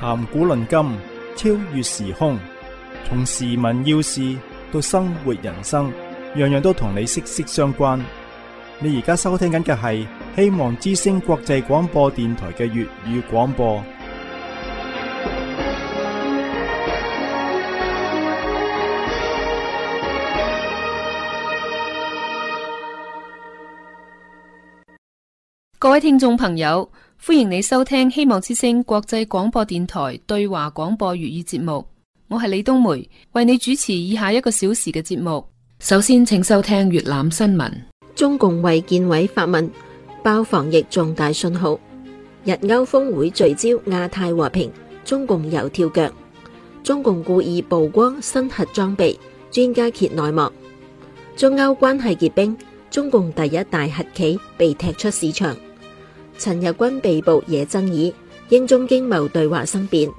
談古論今，超越時空，從時聞要事到生活人生，樣樣都同你息息相關。你而家收聽緊嘅係希望之聲國際廣播電台嘅粵語廣播。 各位聽眾朋友，歡迎你收聽希望之聲國際廣播電台對華廣播粵語節目。我係李冬梅，為你主持以下1個小時嘅節目。首先，請收聽粵覽新聞。 中共衛健委發文爆防疫重大信號，日歐峰會聚焦亞太和平，中共又跳腳。中共故意曝光新核裝備，專家揭內幕。中歐關係結冰，中共第一大核企被踢出市場。陳日君被捕惹爭議，英中經貿對話生變。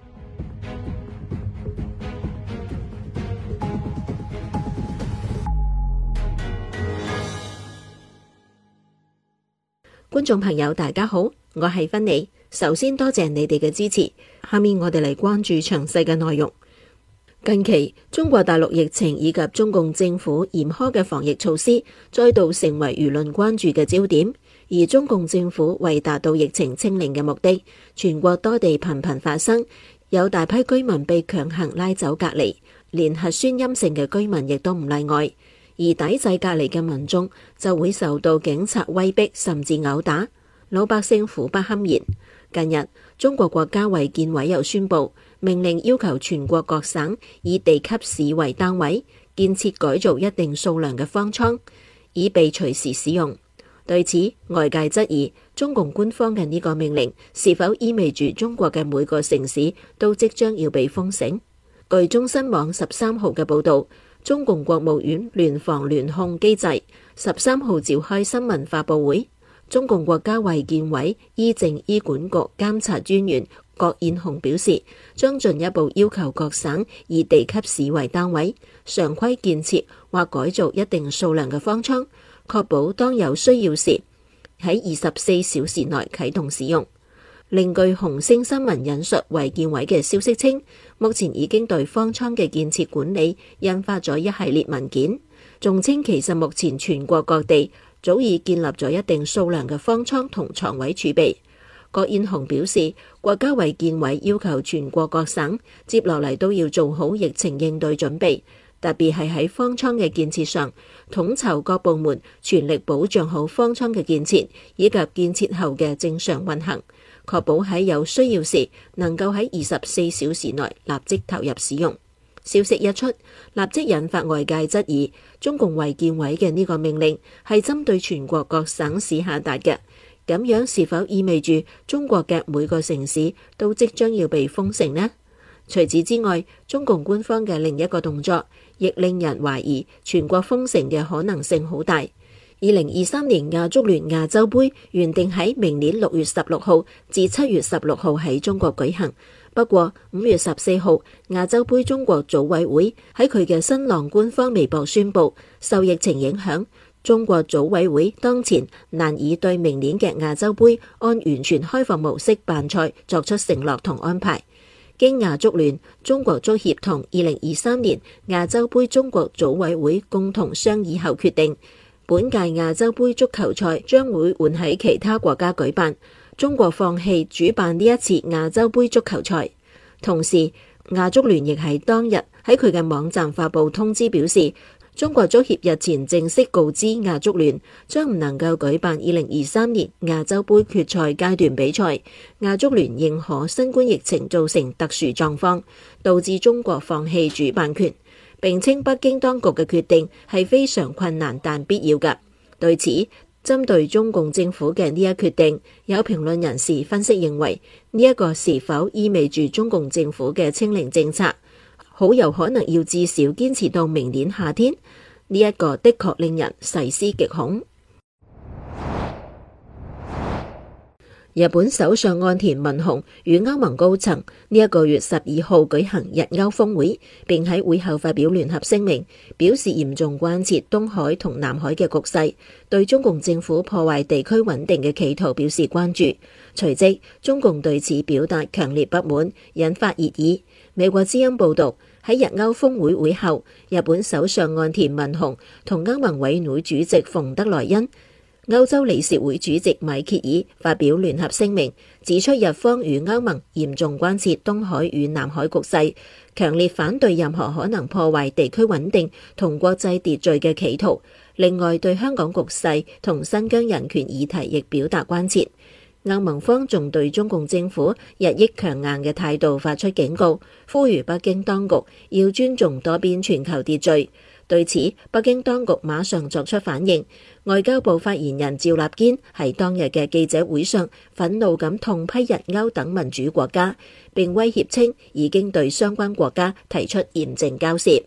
觀眾朋友大家好，我係芬妮。首先多謝你哋嘅支持，下面我哋嚟關注詳細嘅內容。近期中國大陸疫情以及中共政府嚴苛嘅防疫措施再度成為輿論關注嘅焦點。而中共政府為達到疫情清零嘅目的，全國多地頻頻發生有大批居民被強行拉走隔離，連核酸陰性嘅居民亦都唔例外。而抵制隔離嘅民眾就會受到警察威逼甚至毆打，老百姓苦不堪言。近日，中國國家衛健委又宣布命令，要求全國各省以地級市為單位建設改造一定數量嘅方艙，以備隨時使用。對此，外界質疑中共官方嘅呢個命令是否意味住中國嘅每個城市都即將要被封城？據中新網13號嘅報導，中共國務院聯防聯控機制13號召開新聞發佈會，中共國家衛健委醫政醫管局監察專員郭燕紅表示，將進一步要求各省以地級市為單位，常規建設或改造一定數量嘅方艙，確保當有需要時喺24小時內啟動使用。另據紅星新聞引述衛健委嘅消息稱，目前已經對方艙嘅建設管理印發咗一系列文件，仲稱其實目前全國各地早已建立咗一定數量嘅方艙同床位儲備。郭燕紅表示，國家衛健委要求全國各省接落嚟都要做好疫情應對準備，特別係喺方艙嘅建設上，統籌各部門全力保障好方艙嘅建設以及建設後嘅正常運行，確保喺有需要時能夠喺24小時內立即投入使用。消息一出，立即引發外界質疑，中共衛健委嘅呢個命令係針對全國各省市下達嘅，咁樣是否意味住中國嘅每個城市都即將要被封城呢？除此之外，中共官方嘅另一個動作亦令人懷疑全國封城嘅可能性好大。2023年亞足聯亞洲盃原定喺明年6月16號至7月16號喺中國舉行，不過5月14號亞洲盃中國組委會喺佢嘅新浪官方微博宣布，受疫情影響，中國組委會當前難以對明年嘅亞洲盃按完全開放模式辦賽作出承諾同安排。經亞足聯、中國足協同2023年亞洲盃中國組委會共同商議後決定，本屆亞洲盃足球賽將會換喺其他國家舉辦，中國放棄主辦呢一次亞洲盃足球賽。同時，亞足聯亦喺當日喺佢嘅網站發布通知表示，中國足協日前正式告知亞足聯將唔能夠舉辦2023年亞洲盃決賽階段比賽。亞足聯認可新冠疫情造成特殊狀況，導致中國放棄主辦權，並稱北京當局嘅決定係非常困難但必要嘅。對此，針對中共政府嘅呢一決定，有評論人士分析認為，呢一個是否意味住中共政府嘅清零政策好有可能要至少堅持到明年夏天？呢一個的確令人細思極恐。 日本首相岸田文雄與歐盟高層呢一個月12號舉行日歐峰會，並喺會後發表聯合聲明，表示嚴重關切東海同南海嘅局勢，對中共政府破壞地區穩定嘅企圖表示關注。隨即，中共對此表達強烈不滿，引發熱議。美國之音報導，喺日歐峰會會後，日本首相岸田文雄同歐盟委員會主席馮德萊恩、歐洲理事會主席米歇爾發表聯合聲明，指出日方與歐盟嚴重關切東海與南海局勢，強烈反對任何可能破壞地區穩定同國際秩序嘅企圖。另外，對香港局勢同新疆人權議題亦表達關切。歐盟方仲對中共政府日益強硬嘅態度發出警告，呼籲北京當局要尊重多邊全球秩序。對此，北京當局馬上作出反應。外交部發言人趙立堅喺當日嘅記者會上憤怒咁痛批日歐等民主國家，並威脅稱已經對相關國家提出嚴正交涉。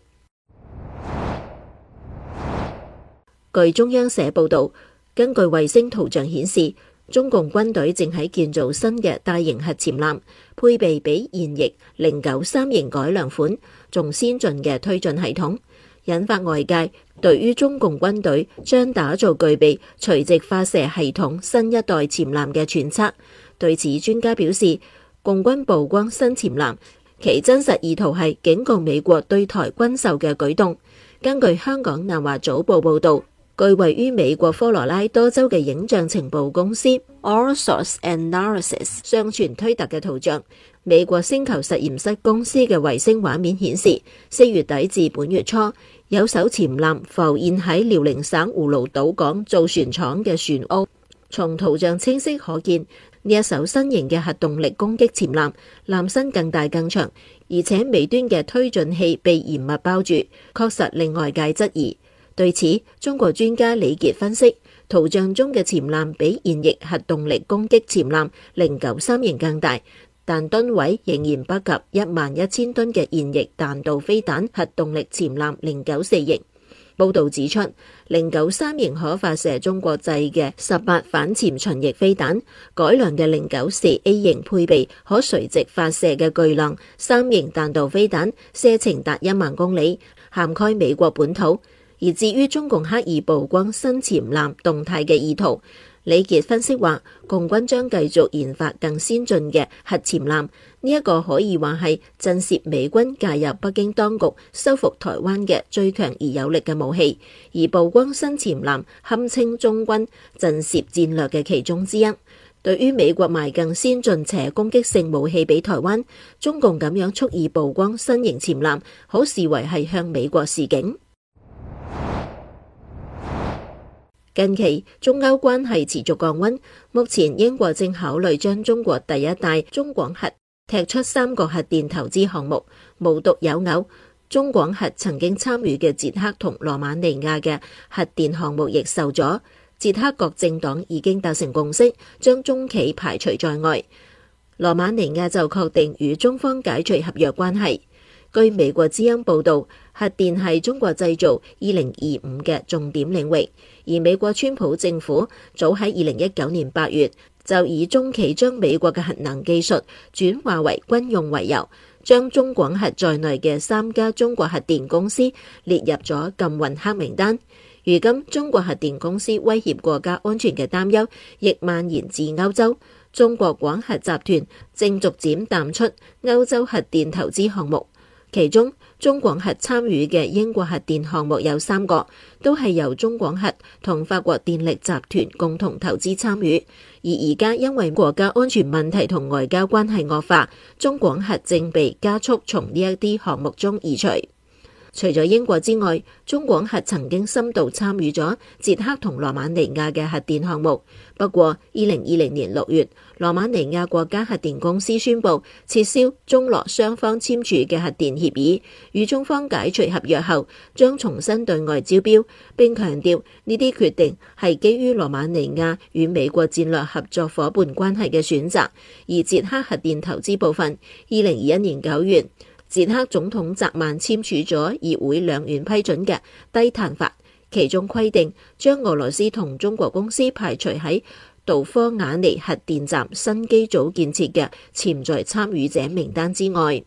據中央社報導，根據衛星圖像顯示，中共軍隊正喺建造新嘅大型核潛艦，配備比現役093型改良款仲先進嘅推進系統，引發外界對於中共軍隊將打造具備垂直發射系統新一代潛艦嘅揣測。對此，專家表示，共軍曝光新潛艦，其真實意圖係警告美國對台軍售嘅舉動。根據香港南華早報報導，據位於美國科羅拉多州嘅影像情報公司 All Source Analysis 上傳推特嘅圖像，美國星球實驗室公司嘅衛星畫面顯示，4月底至本月初，有艘潛艦浮現喺遼寧省葫蘆島港造船廠嘅船塢。從圖像清晰可見，呢一艘新型嘅核動力攻擊潛艦，艦身更大更長，而且尾端嘅推進器被嚴密包住，確實令外界質疑。對此，中國專家李傑分析，圖像中嘅潛艦比現役核動力攻擊潛艦093型更大，但噸位仍然不及11000噸嘅現役彈道飛彈核動力潛艦094型。報導指出，093型可發射中國製嘅18反潛巡弋飛彈，改良嘅094A型配備可垂直發射嘅巨浪3型彈道飛彈，射程達1萬公里，涵蓋美國本土。而至於中共刻意曝光新潛艦動態嘅意圖，李傑分析話，共軍將繼續研發更先進嘅核潛艦，呢一個可以話係震懾美軍介入北京當局收復台灣嘅最強而有力嘅武器。而曝光新潛艦堪稱中軍震懾戰略嘅其中之一。對於美國賣更先進且攻擊性武器俾台灣，中共咁樣蓄意曝光新型潛艦，可視為係向美國示警。近期中歐關係持續降溫，目前英國正考慮將中國第一代中廣核踢出3個核電投資項目。無獨有偶，中廣核曾經參與嘅捷克同羅馬尼亞嘅核電項目亦受阻。捷克各政黨已經達成共識，將中企排除在外。羅馬尼亞就確定與中方解除合約關係。據美國之音報導，核電係中國製造2025嘅重點領域，而美國川普政府早喺2019年8月就以中企將美國嘅核能技術轉化為軍用為由，將中廣核在內嘅3家中國核電公司列入咗禁運黑名單。如今，中國核電公司威脅國家安全嘅擔憂亦蔓延至歐洲。中國廣核集團正逐漸淡出歐洲核電投資項目。其中，中廣核參與嘅英國核電項目有3個，都係由中廣核同法國電力集團共同投資參與。而而家因為國家安全問題同外交關係惡化，中廣核正被加速從呢一啲項目中移除。除咗英國之外，中廣核曾經深度參與咗捷克同羅馬尼亞嘅核電項目。不過，2020年6月，羅馬尼亞國家核電公司宣布撤銷中羅雙方簽署嘅核電協議，與中方解除合約後，將重新對外招標，並強調呢啲決定係基於羅馬尼亞與美國戰略合作夥伴關係嘅選擇。而捷克核電投資部分，2021年9月，捷克總統澤曼簽署咗議會兩院批准嘅低碳法，其中規定將俄羅斯同中國公司排除喺杜科瓦尼核電站新機組建設嘅潛在參與者名單之外。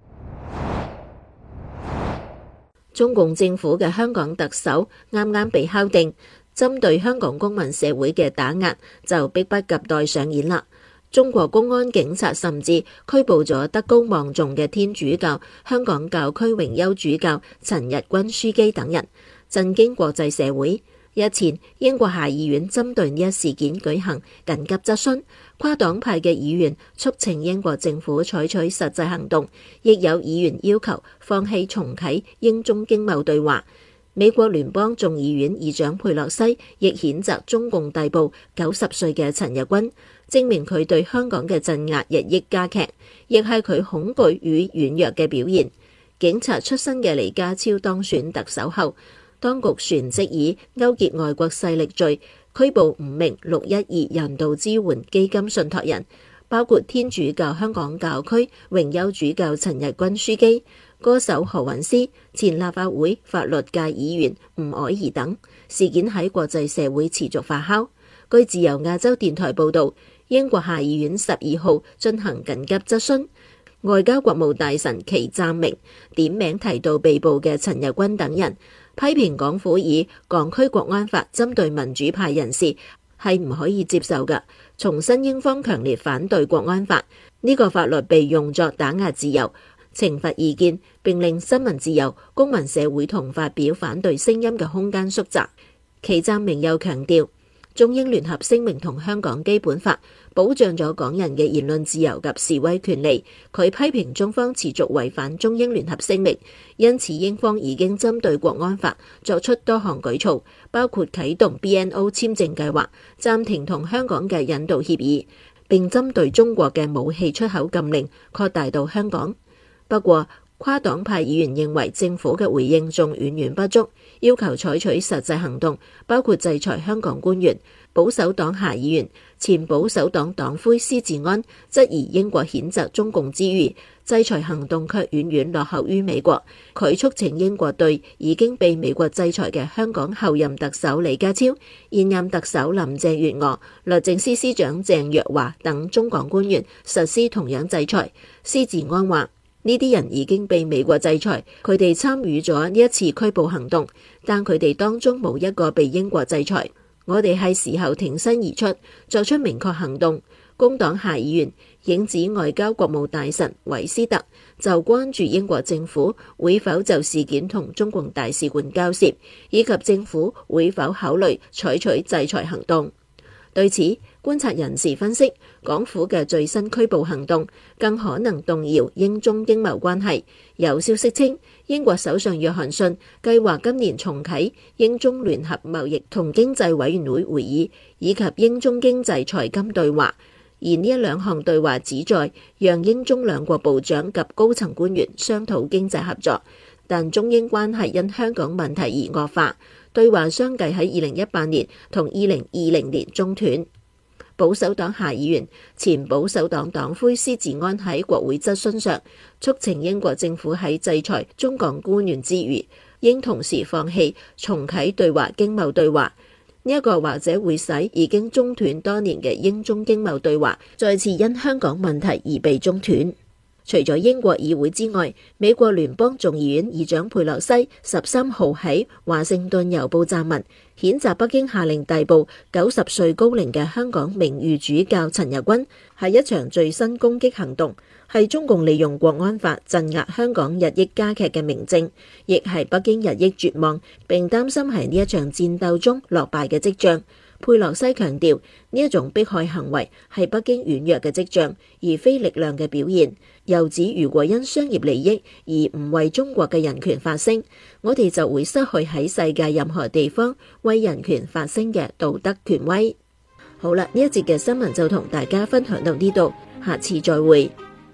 中共政府嘅香港特首啱啱被敲定，針對香港公民社會嘅打壓就迫不及待上演啦。中國公安警察甚至拘捕咗德高望重嘅天主教香港教區榮休主教陳日君樞機等人，震驚國際社會。日前，英國下議院針對呢一事件舉行緊急質詢，跨黨派嘅議員促請英國政府採取實際行動，亦有議員要求放棄重啟英中經貿對話。美國聯邦眾議院議長佩洛西亦譴責中共逮捕90歲嘅陳日君，證明佢對香港嘅鎮壓日益加劇，亦係佢恐懼與軟弱嘅表現。警察出身嘅李家超當選特首後，當局旋即以勾結外國勢力罪拘捕5名612人道支援基金信託人，包括天主教香港教區榮休主教陳日君樞機、歌手何韻詩、前立法會法律界議員吳靄儀等。事件喺國際社會持續發酵。據自由亞洲電台報導，英國下議院12號進行緊急質詢，外交國務大臣祁湛明點名提到被捕嘅陳日君等人，批評港府以港區國安法針對民主派人士係唔可以接受嘅，重申英方強烈反對國安法，呢個法律被用作打壓自由、懲罰意見，並令新聞自由、公民社會同發表反對聲音嘅空間縮窄。祁湛明又強調，中英聯合聲明同香港基本法保障咗港人嘅言論自由及示威權利。佢批評中方持續違反中英聯合聲明，因此英方已經針對國安法作出多項舉措，包括啟動 BNO 簽證計劃、暫停同香港嘅引渡協議，並針對中國嘅武器出口禁令擴大到香港。不過，跨黨派議員認為政府嘅回應仲遠遠不足，要求採取實際行動，包括制裁香港官員。保守黨下議員、前保守黨黨魁施志安質疑英國譴責中共之餘，制裁行動卻遠遠落後於美國。佢促請英國對已經被美國制裁嘅香港候任特首李家超、現任特首林鄭月娥、律政司司長鄭若驊等中港官員實施同樣制裁。施志安話：呢啲人已經被美國制裁，佢哋參與咗呢一次拘捕行動，但佢哋當中冇一個被英國制裁。我哋係時候挺身而出，作出明確行動。工黨下議員影子外交國務大臣韋斯特就關注英國政府會否就事件同中共大使館交涉，以及政府會否考慮採取制裁行動。對此，觀察人士分析，港府嘅最新拘捕行動更可能動搖英中經貿關係。有消息稱，英國首相約翰遜計劃今年重啟英中聯合貿易同經濟委員會會議，以及英中經濟財金對話。而呢一兩項對話旨在讓英中兩國部長及高層官員商討經濟合作，但中英關係因香港問題而惡化。對話相繼喺2018年同2020年中斷。保守黨下議員、前保守黨黨魁施志安喺國會質詢上促請英國政府喺制裁中港官員之餘，應同時放棄重啟對華經貿對話。呢一個或者會使已經中斷多年嘅英中經貿對話再次因香港問題而被中斷。除咗英國議會之外，美國聯邦眾議院議長佩洛西13號喺華盛頓郵報撰文，譴責北京下令逮捕90歲高齡嘅香港名譽主教陳日君，係一場最新攻擊行動，係中共利用國安法鎮壓香港日益加劇嘅明證，亦係北京日益絕望並擔心喺呢一場戰鬥中落敗嘅跡象。佩洛西強調，呢一種迫害行為係北京軟弱嘅跡象，而非力量嘅表現。又指，如果因商業利益而唔為中國嘅人權發聲，我哋就會失去喺世界任何地方為人權發聲嘅道德權威。好啦，呢一節嘅新聞就同大家分享到呢度，下次再會。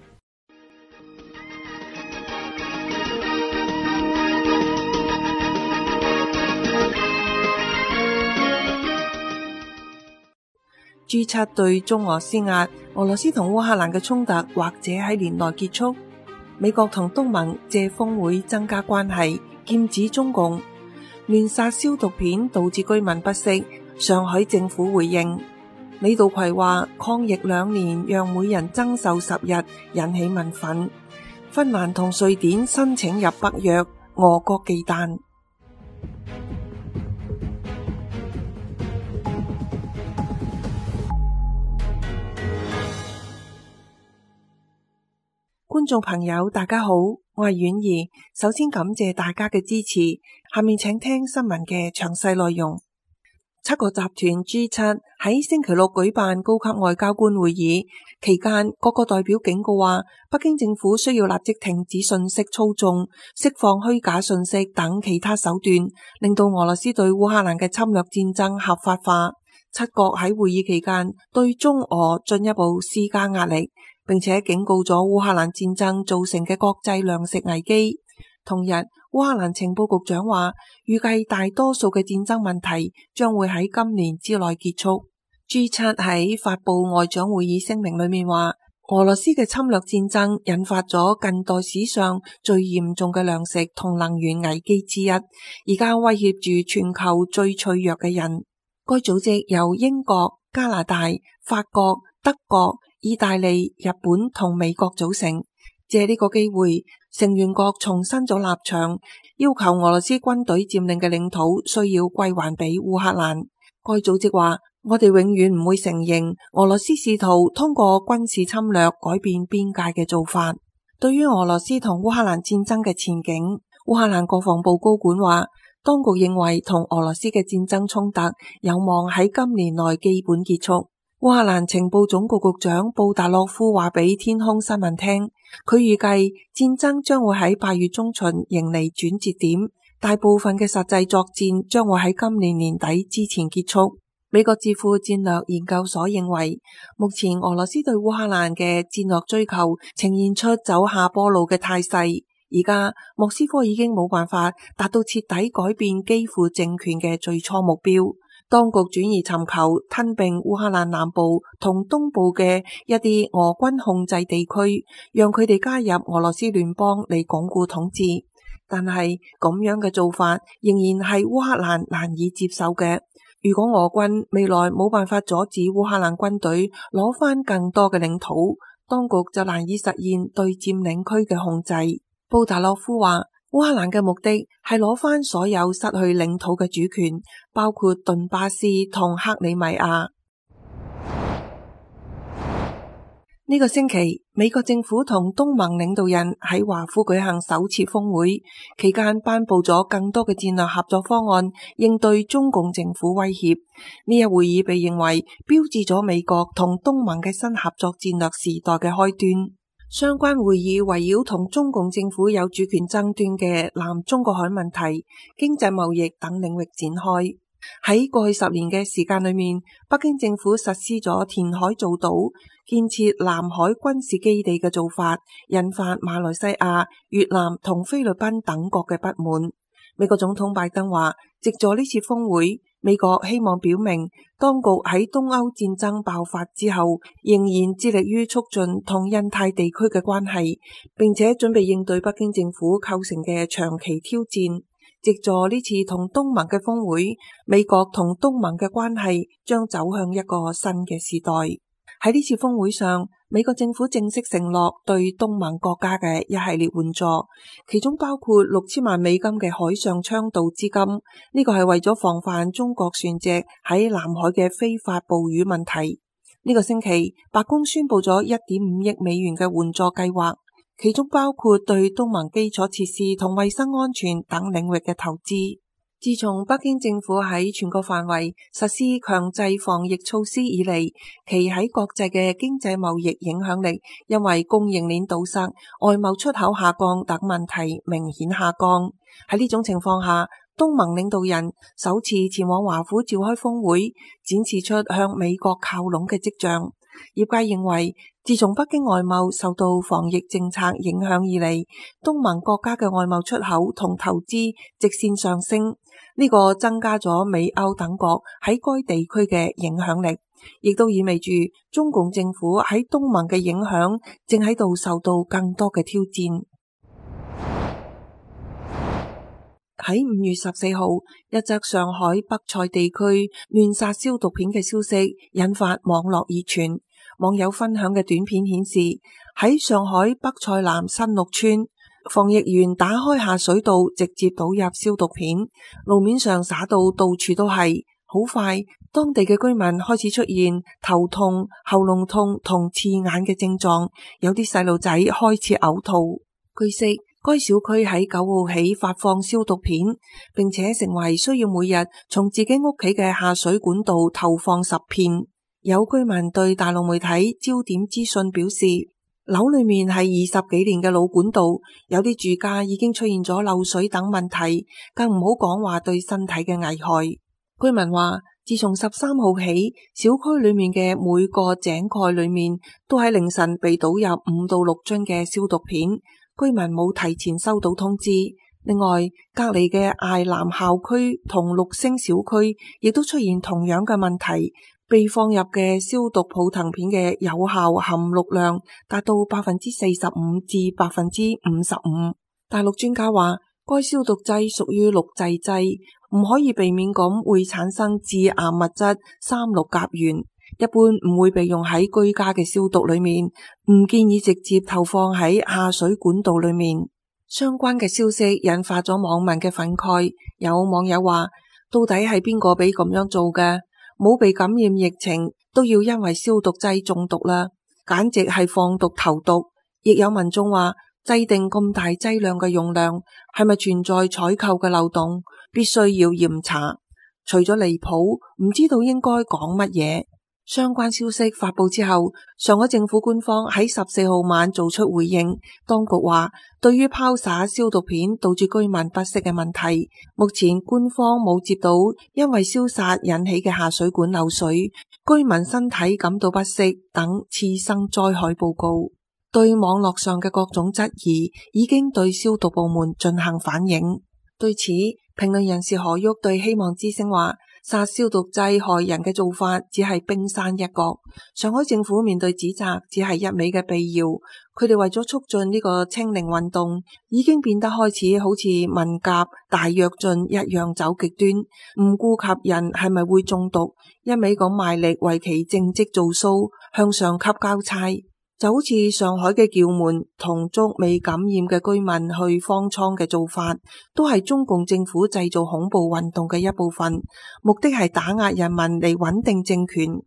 註冊對中俄施壓，俄羅斯同烏克蘭嘅衝突或者喺年內結束。美國同東盟借峰會增加關係，劍指中共亂殺消毒片導致居民不適。上海政府回應。 李道葵話抗疫2年讓每人增壽10日，引起民憤。芬蘭同瑞典申請入北約，俄國忌憚。觀眾朋友大家好，我係婉兒，首先感謝大家嘅支持，下面請聽新聞嘅詳細內容。7個集團 G7 喺星期六舉辦高級外交官會議期間，各個代表警告話，北京政府需要立即停止信息操縱、釋放虛假信息等其他手段，令到俄羅斯對烏克蘭嘅侵略戰爭合法化。7國喺會議期間對中俄進一步施加壓力，並且警告咗烏克蘭戰爭造成嘅國際糧食危機。同日，烏克蘭情報局長話，預計大多數嘅戰爭問題將會喺今年之內結束。G7 喺發布外長會議聲明裏面話，俄羅斯嘅侵略戰爭引發咗近代史上最嚴重嘅糧食同能源危機之一，而家威脅住全球最脆弱嘅人。該組織由英國、加拿大、法國、德國、意大利、日本同美國組成。借呢個機會，成員國重申咗立場，要求俄羅斯軍隊佔領嘅領土需要歸還俾烏克蘭。該組織話，我哋永遠唔會承認俄羅斯試圖通過軍事侵略改變邊界嘅做法。對於俄羅斯同烏克蘭戰爭嘅前景，烏克蘭國防部高管話，當局認為同俄羅斯嘅戰爭衝突有望喺今年內基本結束。烏克蘭情報總局局長布達洛夫話俾天空新聞聽，佢預計戰爭將會喺8月中旬迎嚟轉折點，大部分嘅實際作戰將會喺今年年底之前結束。美國智庫戰略研究所認為，目前俄羅斯對烏克蘭嘅戰略追求呈現出走下坡路嘅態勢，而家莫斯科已經冇辦法達到徹底改變基輔政權嘅最初目標。當局轉而尋求吞併烏克蘭南部同東部嘅一啲俄軍控制地區，讓佢哋加入俄羅斯聯邦嚟鞏固統治。但係咁樣嘅做法仍然係烏克蘭難以接受嘅。如果俄軍未來冇辦法阻止烏克蘭軍隊攞返更多嘅領土，當局就難以實現對佔領區嘅控制。布達洛夫話，烏克蘭嘅目的係攞返所有失去領土嘅主權，包括頓巴斯同克里米亞。呢個星期，美國政府同東盟領導人喺華府舉行首次峰會，期間頒布咗更多嘅戰略合作方案，應對中共政府威脅。呢一會議被認為標誌咗美國同東盟嘅新合作戰略時代嘅開端。相關會議圍繞同中共政府有主權爭端嘅南中國海問題、經濟貿易等領域展開。喺過去10年嘅時間裏面，北京政府實施咗填海造島、建設南海軍事基地嘅做法，引發馬來西亞、越南同菲律賓等國嘅不滿。美國總統拜登話，藉助呢次峰會，美國希望表明當局喺東歐戰爭爆發之後，仍然致力於促進同印太地區嘅關係，並且準備應對北京政府構成嘅長期挑戰。藉助呢次同東盟嘅峰會，美國同東盟嘅關係將走向一個新嘅時代。喺呢次峰會上，美國政府正式承諾對東盟國家嘅一系列援助，其中包括6000萬美金嘅海上倡導資金。呢個係為咗防範中國船隻喺南海嘅非法捕魚問題。呢個星期，白宮宣布咗1.5億美元嘅援助計劃，其中包括對東盟基礎設施同衛生安全等領域嘅投資。自從北京政府喺全國範圍實施強制防疫措施以嚟，其喺國際嘅經濟貿易影響力因為供應鏈堵塞、外貿出口下降等問題明顯下降。喺呢種情況下，東盟領導人首次前往華府召開峰會，展示出向美國靠攏嘅跡象。業界認為，自從北京外貿受到防疫政策影響以嚟，東盟國家嘅外貿出口同投資直線上升，呢個增加咗美歐等國喺該地區嘅影響力，亦都意味住中共政府喺東盟嘅影響正喺度受到更多嘅挑戰。 喺5月14號，一則上海北蔡地區亂殺消毒片嘅消息引發網絡熱傳。網友分享嘅短片顯示，喺上海北蔡南新陸村，防疫員打開下水道，直接倒入消毒片，路面上灑到到處都係。好快，當地嘅居民開始出現頭痛、喉嚨痛同刺眼嘅症狀，有啲細路仔開始嘔吐。據悉，該小區喺9號起發放消毒片，並且成為需要每日從自己屋企嘅下水管道投放10片。有居民對大陸媒體焦點資訊表示，樓裏面係20幾年嘅老管道，有啲住家已經出現咗漏水等問題，更唔好講話對身體嘅危害。居民話，自從13號起，小區裏面嘅每個井蓋裏面都喺凌晨被倒入5到6樽嘅消毒片，居民冇提前收到通知。另外，隔籬嘅艾南校區同綠星小區亦都出現同樣嘅問題，被放入嘅消毒泡騰片嘅有效含氯量達到45%至55%。大陸專家話，該消毒劑屬於氯製劑，唔可以避免咁會產生致癌物質3氯甲烷，一般唔會被用喺居家嘅消毒裏面，唔建議直接投放喺下水管道裏面。相關嘅消息引發咗網民嘅憤慨，有網友話，到底係邊個俾咁樣做嘅？冇被感染疫情都要因為消毒劑中毒啦，簡直係放毒投毒。亦有民眾話，制定咁大劑量嘅用量，係咪存在採購嘅漏洞？必須要嚴查。除咗離譜，唔知道應該講乜嘢。相關消息發佈之後，上海政府官方喺14號晚做出回應。當局話，對於拋灑消毒片導致居民不適嘅問題，目前官方冇接到因為燒殺引起嘅下水管漏水、居民身體感到不適等次生災害報告。對網絡上嘅各種質疑，已經對消毒部門進行反映。對此，評論人士何旭對希望之聲話，殺消毒劑害人嘅做法只係冰山一角，上海政府面對指責只係一味嘅辟謠。佢哋為咗促進呢個清零運動，已經變得開始好似文革大躍進一樣走極端，唔顧及人係咪會中毒，一味咁賣力為其政績做騷，向上級交差。就好似上海嘅叫門同捉未感染嘅居民去方艙嘅做法，都係中共政府製造恐怖運動嘅一部分，目的係打壓人民嚟穩定政權。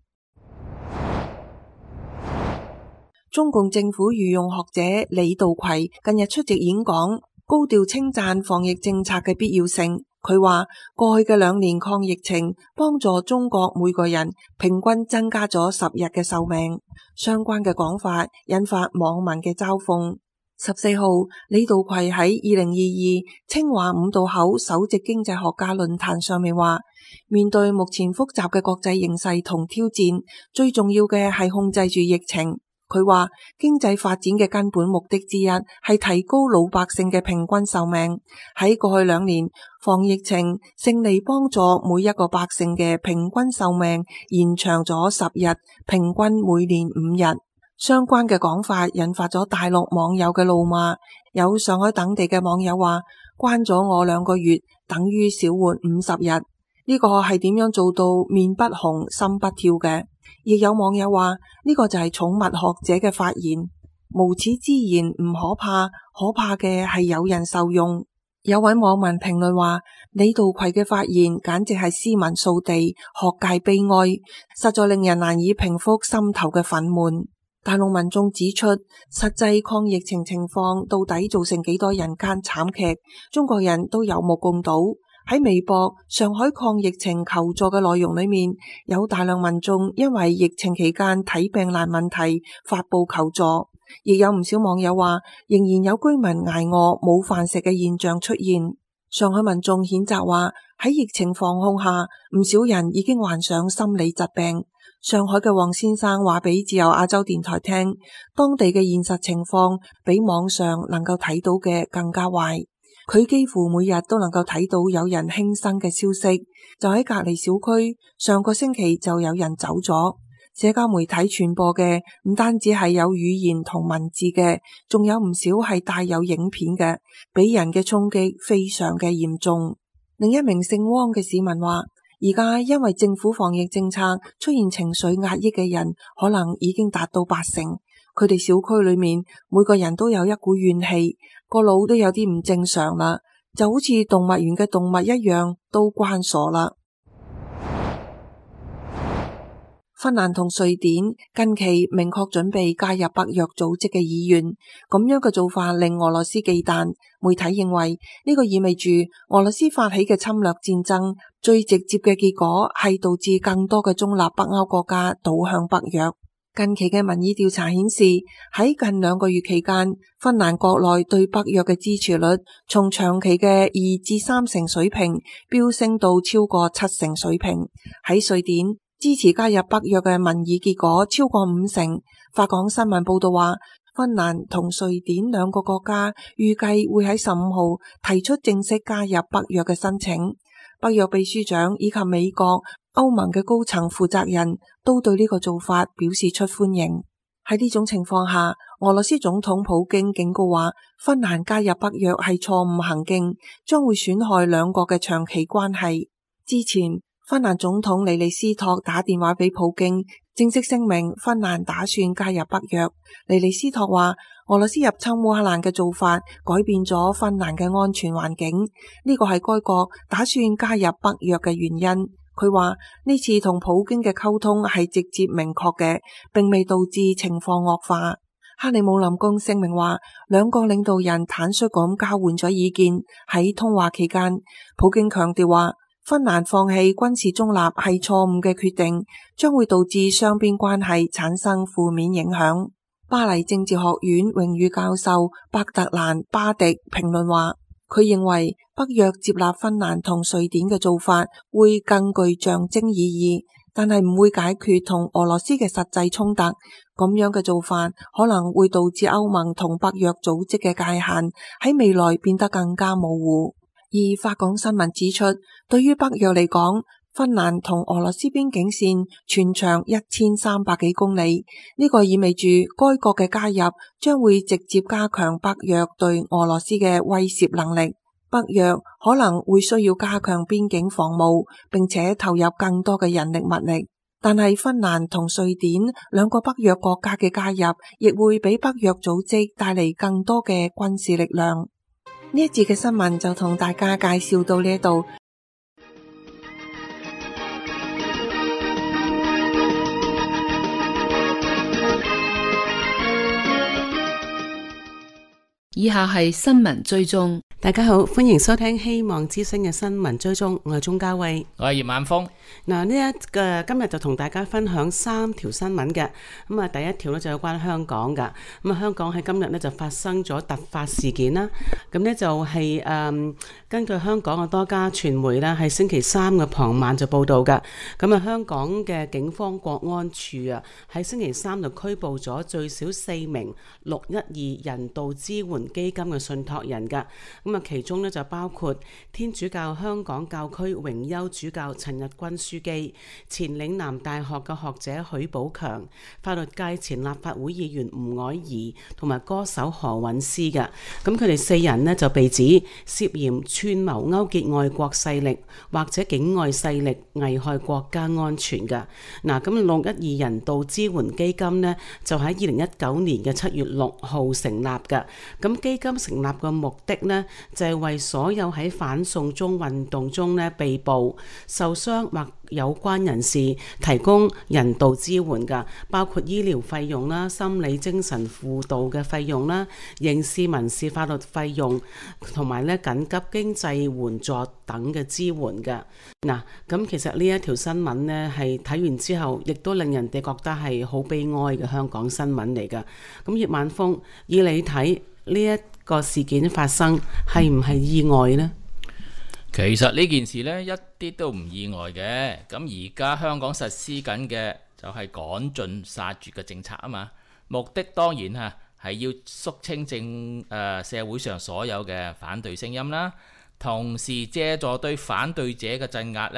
中共政府御用學者李道葵近日出席演講，高調稱讚防疫政策嘅必要性。佢話，過去嘅2年抗疫情幫助中國每個人平均增加咗10日嘅壽命。相關嘅講法引發網民嘅嘲諷。14號，李道葵喺2022清華五道口首席經濟學家論壇上面話，面對目前複雜嘅國際形勢同挑戰，最重要嘅係控制住疫情。佢話，經濟發展嘅根本目的之一係提高老百姓嘅平均壽命。喺過去2年，防疫情勝利幫助每一個百姓嘅平均壽命延長咗10日，平均每年5日。相關嘅講法引發咗大陸網友嘅怒罵。有上海等地嘅網友話，關咗我2個月，等於少活50日。呢個係點樣做到面不紅心不跳嘅？亦有網友話，呢個就係寵物學者嘅發言，無恥之言唔可怕，可怕嘅係有人受用。有位網民評論話，李道葵嘅發言簡直係斯文掃地，學界悲哀，實在令人難以平復心頭嘅憤懣。大陸民眾指出，實際抗疫情況到底造成幾多人間慘劇，中國人都有目共睹。喺微博上海抗疫情求助嘅內容裏面，有大量民眾因為疫情期間睇病難問題發布求助，亦有唔少網友話，仍然有居民挨餓冇飯食嘅現象出現。上海民眾譴責話，喺疫情防控下，唔少人已經患上心理疾病。上海嘅黃先生話俾自由亞洲電台聽，當地嘅現實情況比網上能夠睇到嘅更加壞。佢幾乎每日都能夠睇到有人輕生嘅消息，就喺隔離小區，上個星期就有人走咗。 社交媒體傳播嘅唔單止係有語言同文字嘅，仲有唔少係帶有影片嘅，俾人嘅衝擊非常嘅嚴重。另一名姓汪嘅市民話，而家因為政府防疫政策出現情緒壓抑嘅人可能已經達到80%，佢哋小區裏面每個人都有一股怨氣，個腦都有啲唔正常啦，就好似動物園嘅動物一樣，都關鎖啦。芬蘭同瑞典近期明確準備加入北約組織嘅意願，咁樣嘅做法令俄羅斯忌憚。媒體認為呢個意味住俄羅斯發起嘅侵略戰爭最直接嘅結果係導致更多嘅中立北歐國家倒向北約。近期嘅民意調查顯示，喺近2個月期間，芬蘭國內對北約嘅支持率從長期嘅2至3成水平飆升到超過7成水平。喺瑞典，支持加入北約嘅民意結果超過5成。法港新聞報道話，芬蘭同瑞典2個國家預計會喺15號提出正式加入北約嘅申請。北約秘書長以及美國、歐盟嘅高層負責人都對呢個做法表示出歡迎。喺呢種情況下，俄羅斯總統普京警告話，芬蘭加入北約係錯誤行徑，將會損害2國嘅長期關係。之前，芬蘭總統尼尼斯托打電話俾普京，正式聲明芬蘭打算加入北約。尼尼斯托話，俄羅斯入侵烏克蘭嘅做法改變咗芬蘭嘅安全環境，呢個係該國打算加入北約嘅原因。佢話呢次同普京嘅溝通係直接明確嘅，並未導致情況惡化。克里姆林宮聲明話，2個領導人坦率咁交換咗意見。喺通話期間，普京強調話，芬蘭放棄軍事中立係錯誤嘅決定，將會導致雙邊關係產生負面影響。巴黎政治學院榮譽教授伯特蘭巴迪評論話，佢認為北約接納芬蘭同瑞典嘅做法會更具象徵意義，但係唔會解決同俄羅斯嘅實際衝突。咁樣嘅做法可能會導致歐盟同北約組織嘅界限喺未來變得更加模糊。而法港新聞指出，對於北約嚟講，芬蘭同俄羅斯邊境線全長1300幾公里，呢個意味住該國嘅加入將會直接加強北約對俄羅斯嘅威懾能力。北約可能會需要加強邊境防務，並且投入更多嘅人力物力。但係芬蘭同瑞典2個北約國家嘅加入，亦會俾北約組織帶嚟更多嘅軍事力量。呢一節嘅新聞就同大家介紹到呢度。 以下係新聞追蹤。 大家好，歡迎收聽希望之聲嘅新聞追蹤，我係鍾嘉慧， 我係葉晚峰。 嗱，今日就同大家分享3條新聞嘅。咁啊，第一條呢就有關香港噶。咁啊，香港喺今日呢就發生咗突發事件啦。咁呢就係根據香港嘅多家傳媒呢，喺星期3嘅傍晚就報道噶。咁啊，香港嘅警方國安處啊，喺星期3就拘捕咗最少4名612人道支援基金嘅信託人噶。咁啊，其中呢就包括天主教香港教區榮休主教陳日君樞機、前嶺南大學嘅學者許寶強、法律界前立法會議員吳靄儀同埋歌手何韻詩嘅。咁佢哋4人呢就被指涉嫌串謀勾結外國勢力或者境外勢力危害國家安全嘅。嗱，咁612人道支援基金呢就喺2019年嘅7月6號成立嘅。咁基金成立嘅目的呢，就係為所有喺反送中運動中呢被捕、受傷或有關人士提供人道支援㗎，包括醫療費用啦、心理精神輔導嘅費用啦、刑事民事法律費用同埋咧緊急經濟援助等嘅支援㗎。嗱，咁其實呢一條新聞呢，係睇完之後，亦都令人哋覺得係好悲哀嘅香港新聞嚟㗎。咁葉晚峰，以你睇呢一個事件發生係唔係意外呢？ 其實呢件事呢，一啲都唔意外嘅。咁而家香港實施緊嘅就係趕盡殺絕嘅政策啊嘛，目的當然係要肅清社會上所有嘅反對聲音啦，同時借助對反對者嘅鎮壓呢，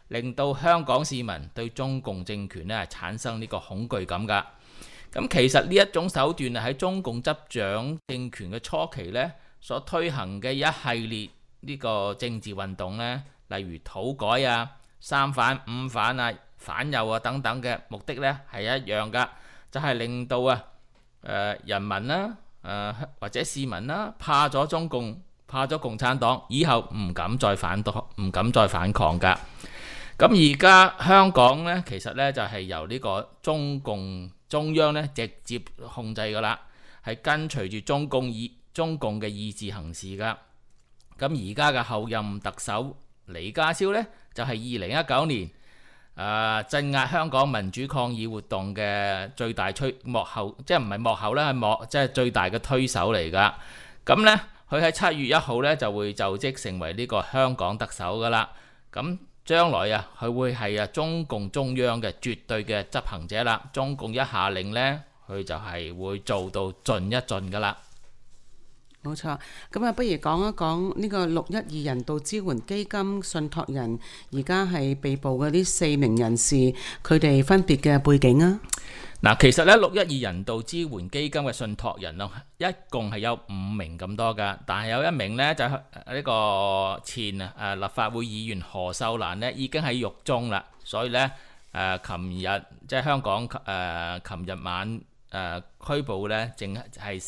令到香港市民對中共政權咧產生呢個恐懼感㗎。咁其實呢一種手段喺中共執掌政權嘅初期咧，所推行嘅一系列呢個政治運動咧，例如土改啊、三反、五反啊、反右啊等等嘅目的咧係一樣㗎，就係令到人民啦、或者市民啦怕咗中共、怕咗共產黨，以後唔敢再反抗㗎。咁而家香港咧，其實咧就係由呢個中共中央咧直接控制㗎啦，係跟隨住中共嘅意志行事㗎。咁而家嘅後任特首李家超咧，就係2019年鎮壓香港民主抗議活動嘅最大幕後，即係唔係幕後咧，係即係最大嘅推手嚟㗎。咁咧，佢喺7月1號咧就會就職成為呢個香港特首㗎啦。咁將來佢會係中共中央嘅絕對嘅執行者啦。中共一下令呢，佢就係會做到盡一盡噶啦。 冇錯，咁不如講一講呢個612人道支援基金信託人而家係被捕嘅呢4名人士，佢哋分別嘅背景啊。 嗱，其實咧612人道支援基金嘅信託人咯，一共係有5名咁多噶，但係有一名呢，就係呢個前立法會議員何秀蘭呢已經喺獄中啦，所以呢，琴日即係香港琴日晚拘捕呢，淨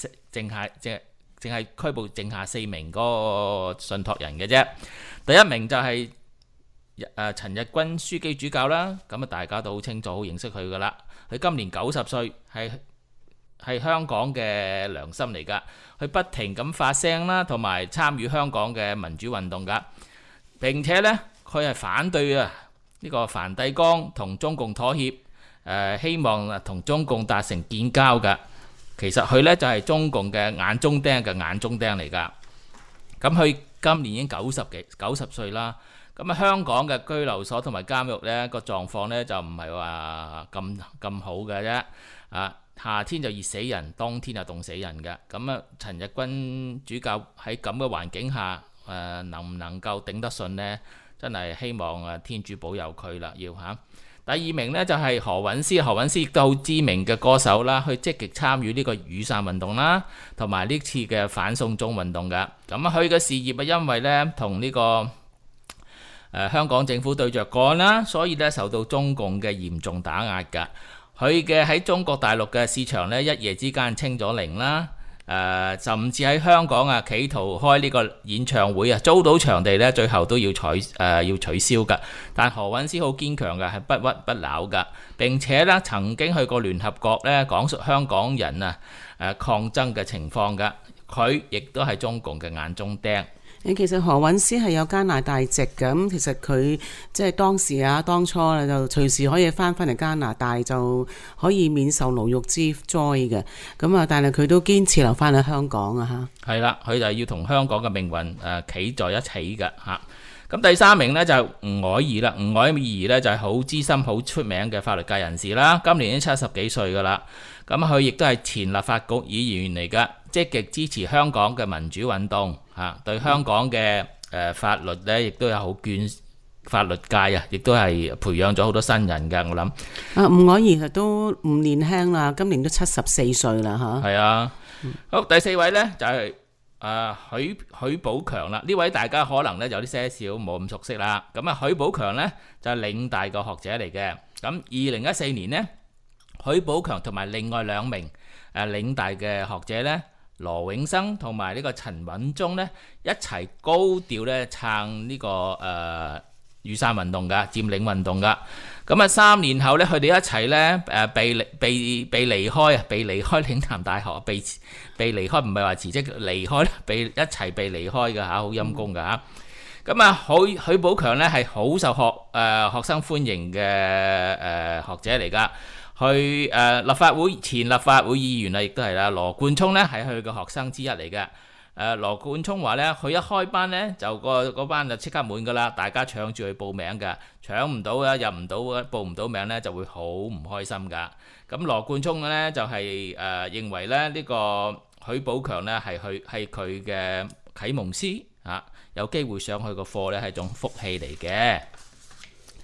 係拘捕剩下4名嗰個信託人嘅啫。第一名就係陳日君樞機主教啦，咁大家都好清楚、好認識佢噶啦。佢今年90歲，係香港嘅良心嚟噶。佢不停咁發聲啦，同埋參與香港嘅民主運動噶。並且呢，佢係反對呢個梵蒂岡同中共妥協，希望同中共達成建交噶。其實佢呢就係中共嘅眼中釘嘅眼中釘嚟噶。咁佢今年已經90歲啦。咁香港嘅拘留所同埋監獄呢個狀況呢，就唔係話咁好嘅啫。夏天就熱死人，冬天就凍死人嘅。咁陳日君主教喺咁嘅環境下，能唔能夠頂得順呢？真係希望天主保佑佢啦，要嚇。第二名呢，就係何韻詩，何韻詩亦都好知名嘅歌手啦，去積極參與呢個雨傘運動啦，同埋呢次嘅反送中運動嘅。咁佢嘅事業因為呢同呢個香港政府對着幹啦，所以咧受到中共嘅嚴重打壓㗎。佢嘅喺中國大陸嘅市場咧，一夜之間清咗零啦。甚至喺香港企圖開呢個演唱會租到場地咧，最後都要取消㗎。但何韻詩好堅強㗎，係不屈不撓㗎。並且咧曾經去過聯合國咧講述香港人抗爭嘅情況㗎。佢亦都係中共嘅眼中釘。 其實何韻詩係有加拿大籍嘅，咁其實佢即係當初就隨時可以翻嚟加拿大，就可以免受牢獄之災嘅。咁但係佢都堅持留翻喺香港啊嚇。係啦，佢就要同香港嘅命運企在一起嘅嚇。咁第三名呢，就係吳靄儀啦。吳靄儀呢，就係好資深、好出名嘅法律界人士啦。今年已經70幾歲噶啦。咁佢亦都係前立法局議員嚟噶，積極支持香港嘅民主運動嚇，對香港嘅法律呢，亦都有好眷法律界亦都係培養咗好多新人㗎。我諗吳靄儀都唔年輕啦，今年都74歲啦嚇。 係啊，好，第4位呢，就係許寶強啦。呢位大家可能呢有啲些少冇咁熟悉啦。咁許寶強呢，就係嶺大個學者嚟嘅。咁2014年呢，許寶強同埋另外2名嶺大嘅學者呢，羅永生同埋呢個陳允中呢，一齊高調咧撐呢個雨傘運動㗎，佔領運動㗎。咁3年後呢，佢哋一齊呢被離開嶺南大學，被離開唔係話辭職離開，一齊被離開㗎嚇，好陰功㗎嚇。咁許寶強呢係好受學生歡迎嘅學者嚟㗎。去前立法會議員亦都係啦。羅冠聰呢係佢嘅學生之一嚟嘅。羅冠聰話呢，佢一開班呢，就嗰班就即刻滿噶啦，大家搶住去報名㗎，搶唔到啊，入唔到報唔到名呢，就會好唔開心㗎。咁羅冠聰呢，就係認為咧呢個許寶強呢係佢嘅啟蒙師，有機會上去個課呢係一種福氣嚟嘅。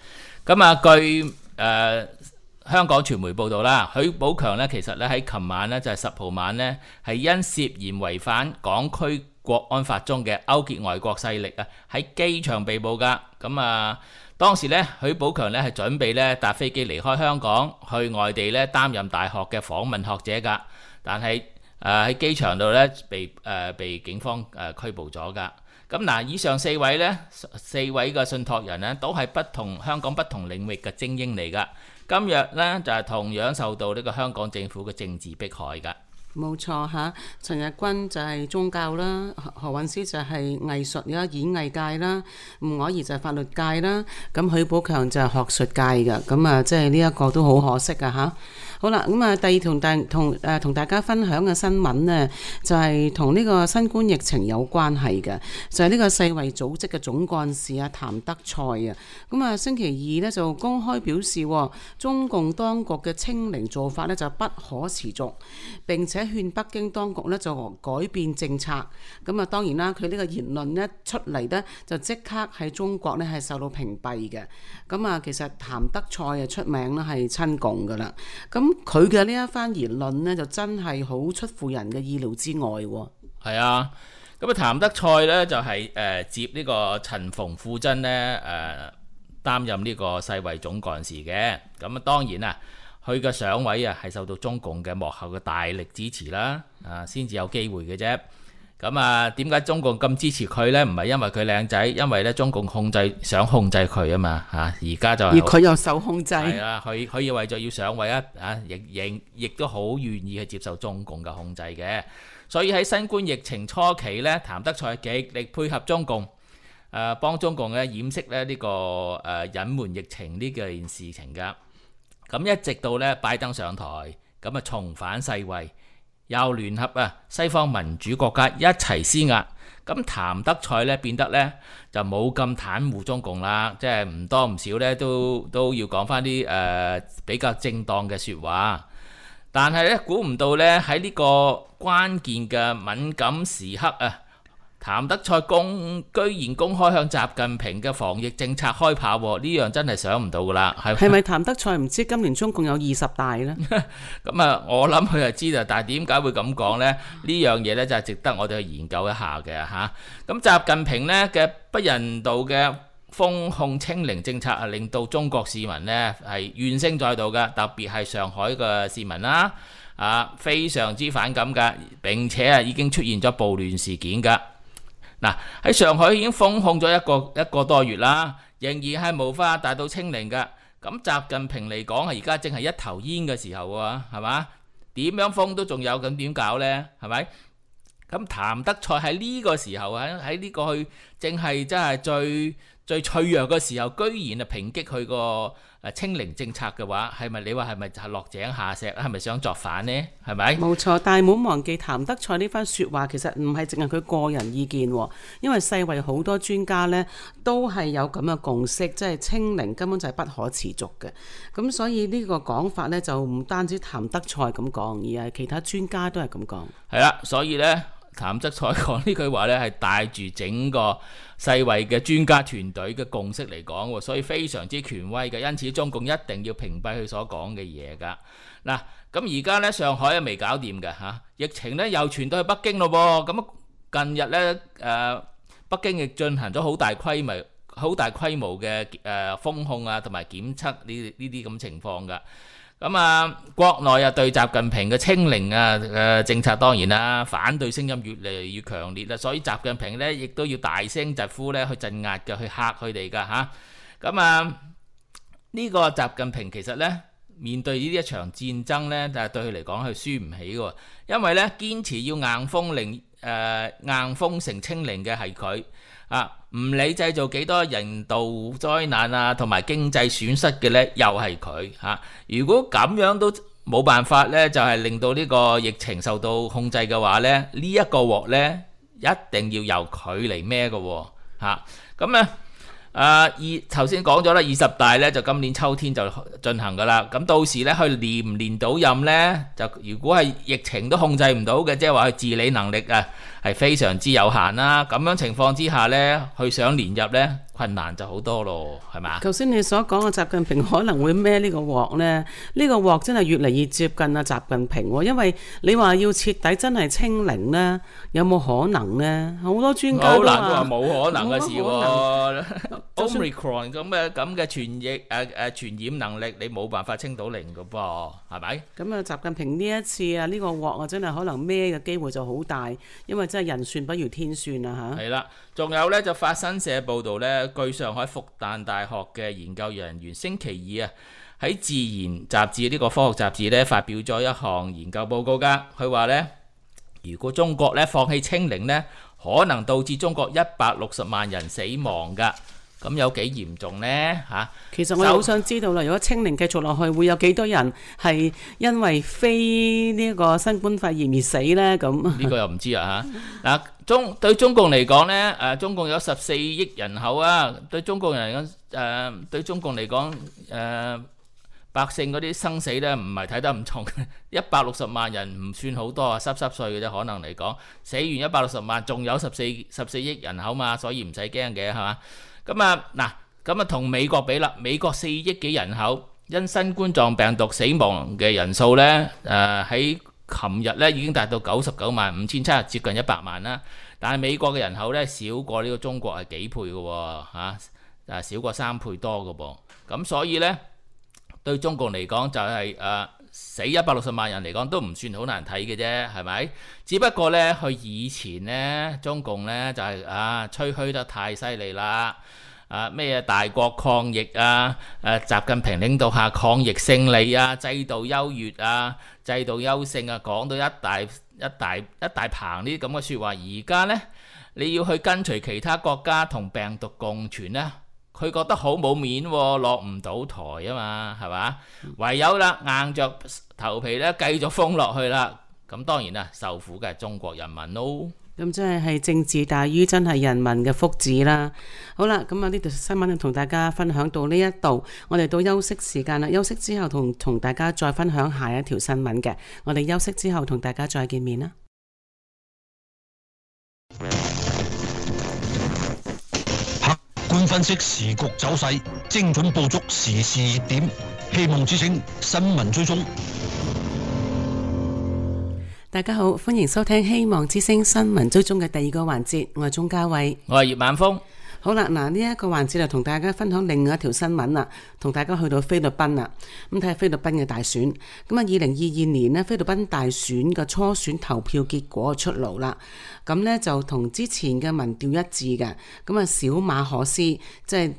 咁啊，據香港傳媒報道啦，許寶強呢，其實咧喺琴晚呢，就係10號晚呢，係因涉嫌違反港區國安法中嘅勾結外國勢力啊，喺機場被捕噶。咁啊，當時呢，許寶強呢係準備呢搭飛機離開香港去外地呢擔任大學嘅訪問學者噶，但係喺機場度呢被警方拘捕咗噶。咁嗱，以上4位嘅信託人呢，都係香港不同領域嘅精英嚟噶。今日呢，就係同樣受到呢個香港政府嘅政治迫害噶。 冇錯嚇，陳日君就係宗教啦，何韻詩就係藝術啦、演藝界啦，吳靄儀就係法律界啦，咁許寶強就係學術界嘅，咁啊即係呢一個都好可惜噶嚇。好啦，咁啊第二同大家分享嘅新聞呢，就係同呢個新冠疫情有關係嘅，就係呢個世衛組織嘅總幹事啊譚德塞啊，咁啊星期二呢，就公開表示，中共當局嘅清零做法呢，就不可持續，並且勸北京當局呢，就改變政策。咁啊當然啦，佢呢個言論呢出嚟呢，就即刻喺中國呢係受到屏蔽嘅。咁啊其實譚德塞啊出名啦係親共噶啦，咁佢嘅呢一番言論呢，就真係好出乎人嘅意料之外喎。 係啊，咁啊譚德塞呢，就係接呢個陳馮富珍呢擔任呢個世衛總幹事嘅。咁啊當然啊，佢嘅上位啊係受到中共嘅幕後嘅大力支持啦，先至有機會嘅啫。咁啊，點解中共咁支持佢呢？唔係因為佢靚仔，因為咧中共想控制佢啊嘛嚇。而家就而佢又受控制。 係啊，佢要為咗要上位亦都好願意去接受中共嘅控制嘅。所以喺新冠疫情初期呢，譚德塞極力配合中共，幫中共咧掩飾咧呢個隱瞞疫情呢件事情㗎。咁一直到咧拜登上台，咁啊重返世衛，又聯合西方民主國家一齊施壓，咁譚德塞咧變得咧就冇咁袒護中共啦，即係唔多唔少咧都要講翻啲比較正當嘅説話。但係咧估唔到咧喺呢個關鍵嘅敏感時刻譚德塞居然公開向習近平嘅防疫政策開炮，呢樣真係想唔到噶啦。 係咪譚德塞唔知今年中共有20大呢？ 咁啊，我諗佢係知道，但係點解會咁講呢？呢樣嘢呢，就係值得我哋去研究一下嘅嚇。咁習近平呢嘅不人道嘅封控清零政策係令到中國市民呢係怨聲載道嘅，特別係上海嘅市民啦，非常之反感㗎，並且已經出現咗暴亂事件㗎。嗱，喺上海已經封控咗一個多月啦，仍然係無法達到清零㗎。咁習近平嚟講而家正係一頭煙嘅時候喎，係嘛？點樣封都仲有，咁點搞呢？係咪？咁譚德塞喺呢個時候喺呢個正係真係最脆弱嘅時候，居然抨擊佢個清零政策嘅話，你話係咪就係落井下石？係咪想作反呢？係咪？ 冇錯，但係唔好忘記譚德塞呢番説話其實唔係淨係佢個人意見喎，因為世衛好多專家呢都係有咁嘅共識，即係清零根本就係不可持續嘅。咁所以呢個講法呢，就唔單止譚德塞咁講，而係其他專家都係咁講。 係啦，所以呢，譚德塞講呢句話呢，係帶住整個世衛嘅專家團隊嘅共識嚟講，所以非常之權威嘅。因此中共一定要屏蔽佢所講嘅嘢㗎。嗱，咁而家呢，上海未搞掂嘅嚇，疫情呢又傳到去北京咯噃。咁近日呢，北京亦進行咗好大規模嘅封控同埋檢測呢啲咁情況㗎。咁國內對習近平嘅清零政策當然啦，反對聲音越嚟越強烈啦，所以習近平呢亦都要大聲疾呼呢去鎮壓嘅，去嚇佢哋㗎嚇。咁呢個習近平其實呢面對呢一場戰爭呢，但係對佢嚟講係輸唔起嘅，因為呢堅持要硬封城清零嘅係佢。唔理製造幾多人道災難同埋經濟損失嘅呢，又係佢嚇。如果咁樣都冇辦法呢，就係令到呢個疫情受到控制嘅話呢，呢一個鑊呢，一定要由佢嚟孭嘅嚇。咁呢頭先講咗啦，20大呢就今年秋天就進行噶啦。咁到時呢，佢連唔連到任呢？就如果係疫情都控制唔到嘅，即係話佢治理能力係係非常之有限啦。咁樣情況之下呢，佢想連任呢，困難就好多咯，係嘛？ 頭先你所講嘅習近平可能會孭呢個鑊呢，呢個鑊真係越嚟越接近啊習近平喎，因為你話要徹底真係清零呢，有冇可能呢？好多專家都話冇可能嘅事喎。Omicron 咁嘅傳染能力，你冇辦法清到零嘅噃，係咪？ 咁啊，習近平呢一次啊，呢個鑊啊，真係可能孭嘅機會就好大，因為真係人算不如天算啊嚇。 係啦，仲有呢，就法新社報導呢，據上海復旦大學嘅研究人員星期二啊喺《自然》雜誌呢個科學雜誌呢發表咗一項研究報告㗎。佢話呢，如果中國呢放棄清零呢，可能導致中國160萬人死亡㗎。咁有幾嚴重呢？嚇？ 其實我好想知道啦，如果清零繼續落去，會有幾多人係因為非呢個新冠肺炎而死呢？咁呢個又唔知啊嚇。嗱，對中共嚟講呢，中共有14億人口啊，對中共嚟講，百姓嗰啲生死呢，唔係睇得咁重，160萬人唔算好多啊，濕碎嘅啫。可能嚟講，死完160萬，仲有14億人口嘛，所以唔使驚嘅，係嘛？咁啊同美國比啦，美國4億幾人口，因新冠狀病毒死亡嘅人數呢，喺琴日呢已經達到99萬5700，接近100萬啦。但係美國嘅人口呢，少過呢個中國係幾倍嘅喎，少過3倍多嘅噃。咁所以呢，對中共嚟講就係死160萬人嚟講都唔算好難睇嘅啫，係咪？只不過呢，佢以前呢，中共呢就係吹噓得太犀利啦，咩大國抗疫啊，習近平領導下抗疫勝利啊，制度優越啊，制度優勝啊，講到一大棚呢啲咁嘅説話。而家呢，你要去跟隨其他國家同病毒共存呢，佢覺得好冇面喎，落唔到台啊嘛，係嘛？唯有啦，硬着頭皮咧，繼續封落去啦。咁當然啦，受苦嘅係中國人民咯。 咁真係政治大於真係人民嘅福祉啦。好啦，咁啊呢條新聞就同大家分享到呢一度，我哋到休息時間啦。休息之後同大家再分享下一條新聞嘅。我哋休息之後同大家再見面啦。 觀分析時局走勢，精準捕捉時事熱點，希望之聲新聞追蹤。 大家好，歡迎收聽希望之聲新聞追蹤嘅第二個環節，我係鍾嘉慧， 我係葉晚風。 好啦，嗱呢一個環節就同大家分享另外一條新聞啦，同大家去到菲律賓啦，咁睇下菲律賓嘅大選。咁啊，2022年呢，菲律賓大選嘅初選投票結果出爐啦。咁呢就同之前嘅民調一致嘅。咁啊，小馬可斯即係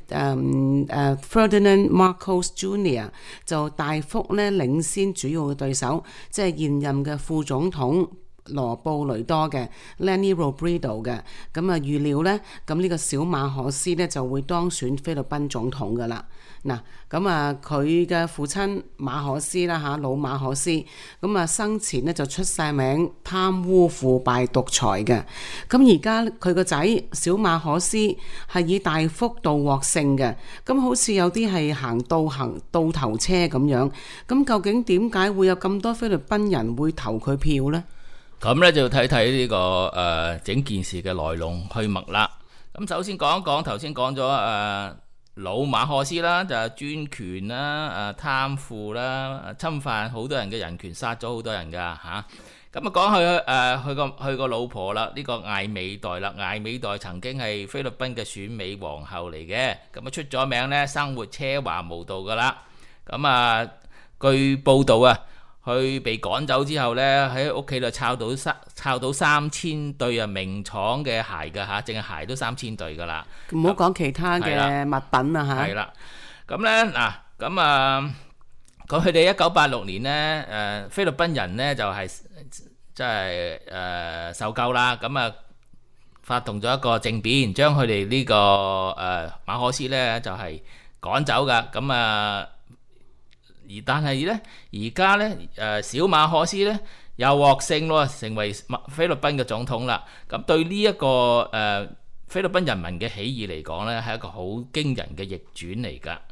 Ferdinand Marcos Jr. 就大幅呢領先主要嘅對手，即係現任嘅副總統羅布雷多嘅 Leni Robredo 嘅。咁啊，預料呢，咁呢個小馬可斯呢就會當選菲律賓總統噶啦。嗱，咁啊佢嘅父親馬可斯啦嚇，老馬可斯，咁啊生前呢就出晒名貪污腐敗獨裁嘅。咁而家佢個仔小馬可斯係以大幅度獲勝嘅，咁好似有啲係行倒頭車咁樣。咁究竟點解會有咁多菲律賓人會投佢票呢？ 咁呢就睇睇呢個整件事嘅來龍去脈啦。咁首先講一講頭先講咗老馬可斯啦，就係專權啦、貪腐啦、侵犯好多人嘅人權，殺咗好多人噶嚇。咁講佢個老婆啦，呢個艾美代啦，艾美代曾經係菲律賓嘅選美皇后嚟嘅，咁出咗名呢，生活奢華無度噶啦。咁據報道啊，佢被趕走之後呢，喺屋企度抄到3000對名廠嘅鞋㗎嚇，淨係鞋都3000對㗎啦。唔好講其他嘅物品啊嚇。係啦， 咁呢嗱，咁佢哋1986年呢，菲律賓人呢就係即係受夠啦，咁發動咗一個政變，將佢哋呢個馬可斯呢就係趕走㗎，咁但係呢，而家呢，小馬可斯呢又獲勝咯，成為菲律賓嘅總統啦。咁對呢一個菲律賓人民嘅起義嚟講呢，係一個好驚人嘅逆轉嚟㗎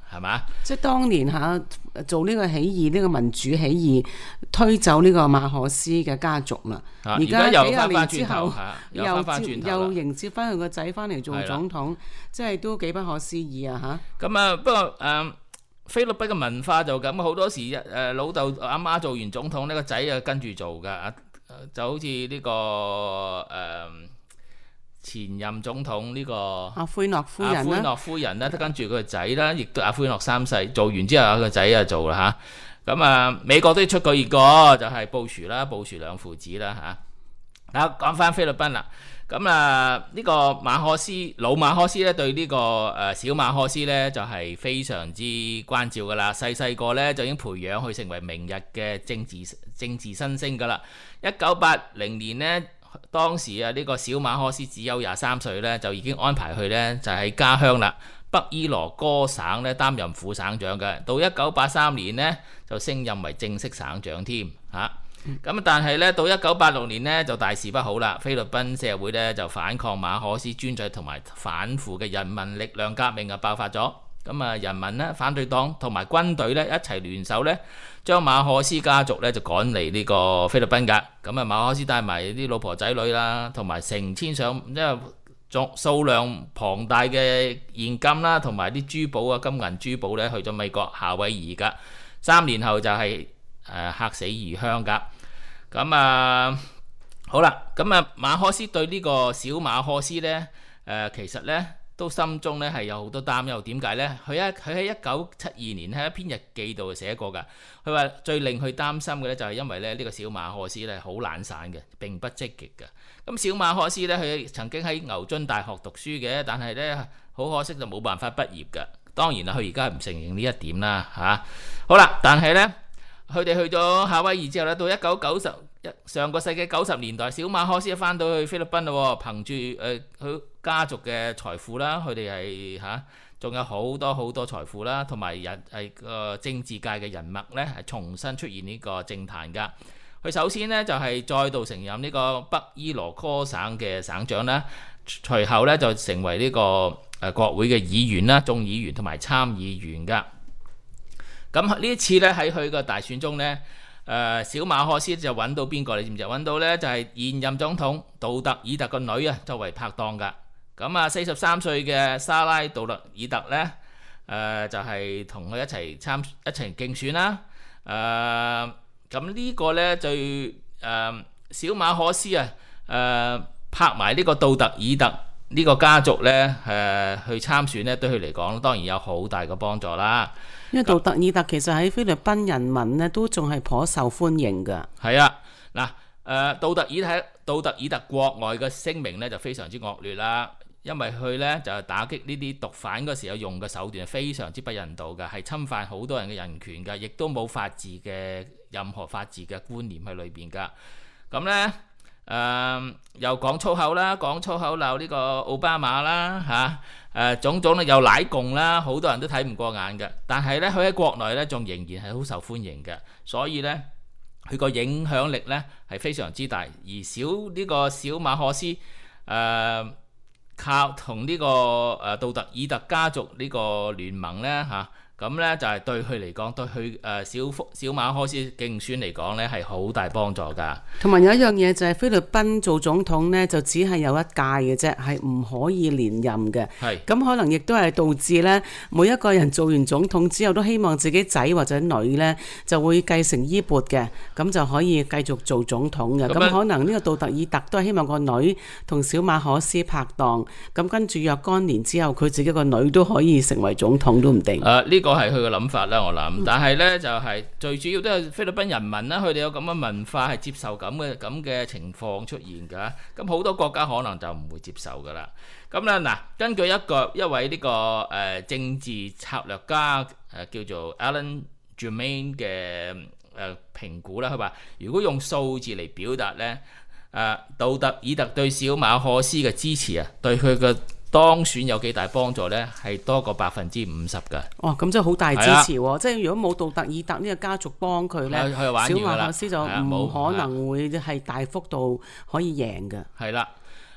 係嘛？ 即係當年做呢個起義，呢個民主起義，推走呢個馬可斯嘅家族啦。而家又幾廿年之翻轉頭後， 又迎接翻佢個仔翻嚟做總統，即係都幾不可思議啊！嚇咁啊，不過菲律賓嘅文化就咁，好多時老豆阿媽做完總統，呢個仔啊跟住做㗎，就好似呢個前任總統呢個阿奎諾夫人啦， 都跟住佢個仔啦，亦都阿奎諾三世做完之後，個仔啊做啦嚇。咁美國都出過熱個，就係布殊啦，布殊兩父子啦嚇。講翻菲律賓啦，咁呢個老馬可斯咧對呢個小馬可斯咧就係非常之關照噶啦，細個咧就已經培養佢成為明日嘅政治新星噶啦。1980年呢，當時呢個小馬可斯只有23歲咧，就已經安排佢咧就喺家鄉啦，北伊羅哥省咧擔任副省長嘅。到1983年呢，就升任為正式省長添嚇。咁但係咧，到1986年呢，就大事不好啦，菲律賓社會咧就反抗馬可斯專制同埋反腐嘅人民力量革命爆發咗。咁人民呢，反對黨同埋軍隊咧一齊聯手咧，將馬可斯家族咧就趕嚟呢個菲律賓㗎。咁馬可斯帶埋啲老婆仔女啦，同埋成千上數量龐大嘅現金啦，同埋啲珠寶金銀珠寶咧去咗美國夏威夷㗎。3年後就係客死異鄉㗎。咁好啦，咁馬可斯對呢個小馬可斯呢，其實呢都心中呢係有好多擔憂。點解呢？佢喺1972年喺一篇日記度寫過㗎。佢話最令佢擔心嘅呢，就係因為呢個小馬可斯呢好懶散嘅，並不積極嘅。咁小馬可斯呢，佢曾經喺牛津大學讀書嘅，但係呢好可惜就冇辦法畢業㗎。當然啦，佢而家唔承認呢一點啦嚇。好啦，但係呢，佢哋去咗夏威夷之後咧，到上個世紀90年代，小馬可斯翻到去菲律賓咯，憑住佢家族嘅財富啦，佢哋係仲有好多財富啦，同埋政治界嘅人脈咧，係重新出現呢個政壇㗎。佢首先呢，就係再度承任呢個北伊羅科省嘅省長啦，隨後咧就成為呢個國會嘅議員啦、眾議員同埋參議員㗎。咁呢一次咧喺佢個大選中呢，小馬可斯就揾到邊個？你知唔知？揾到呢就係現任總統杜特爾特個女啊，作為拍檔㗎。咁43歲嘅莎拉杜特爾特呢，就係同佢一齊競選啦。咁呢個呢，最小馬可斯拍埋呢個杜特爾特呢個家族呢，去參選呢，對佢嚟講當然有好大嘅幫助啦。 因為杜特爾特其實喺菲律賓人民呢都仲係頗受歡迎㗎。 係啊，嗱，杜特爾特國外嘅聲名呢就非常之惡劣啦，因為佢呢就打擊呢啲毒販嗰時候用嘅手段係非常之不人道嘅，係侵犯好多人嘅人權㗎，亦都冇任何法治嘅觀念喺裏邊㗎。咁呢。又講粗口啦，講粗口鬧呢個奧巴馬啦種種又奶共啦，好多人都睇唔過眼嘅。但係呢，佢喺國內呢仲仍然係好受歡迎嘅，所以呢，佢個影響力呢係非常之大。而呢個小馬可斯靠同呢個杜特爾特家族呢個聯盟呢咁呢就係對佢嚟講，對佢小馬可斯競選嚟講呢係好大幫助㗎。 同埋有一樣嘢就係菲律賓做總統呢，就只係有一屆嘅啫，係唔可以連任嘅。係咁可能亦都係導致呢，每一個人做完總統之後都希望自己仔或者女呢就會繼承衣缽嘅，咁就可以繼續做總統嘅。咁可能呢個杜特爾特都係希望個女同小馬可斯拍檔，咁跟住若干年之後佢自己個女都可以成為總統都唔定。 呢個係佢嘅諗法啦，我諗。但係呢，就係最主要都係菲律賓人民啦，佢哋有咁嘅文化係接受咁嘅情況出現㗎。咁好多國家可能就唔會接受㗎啦。咁咧嗱，根據一位呢個政治策略家叫做 Alan Germain 嘅評估啦，佢話如果用數字嚟表達呢，杜特爾特對小馬可斯嘅支持啊，對佢嘅當選有幾大幫助呢？係多過50%㗎。哇！ 咁真係好大支持喎！即係如果冇杜特爾特呢個家族幫佢呢，小馬可斯就唔可能會係大幅度可以贏㗎。 係啦，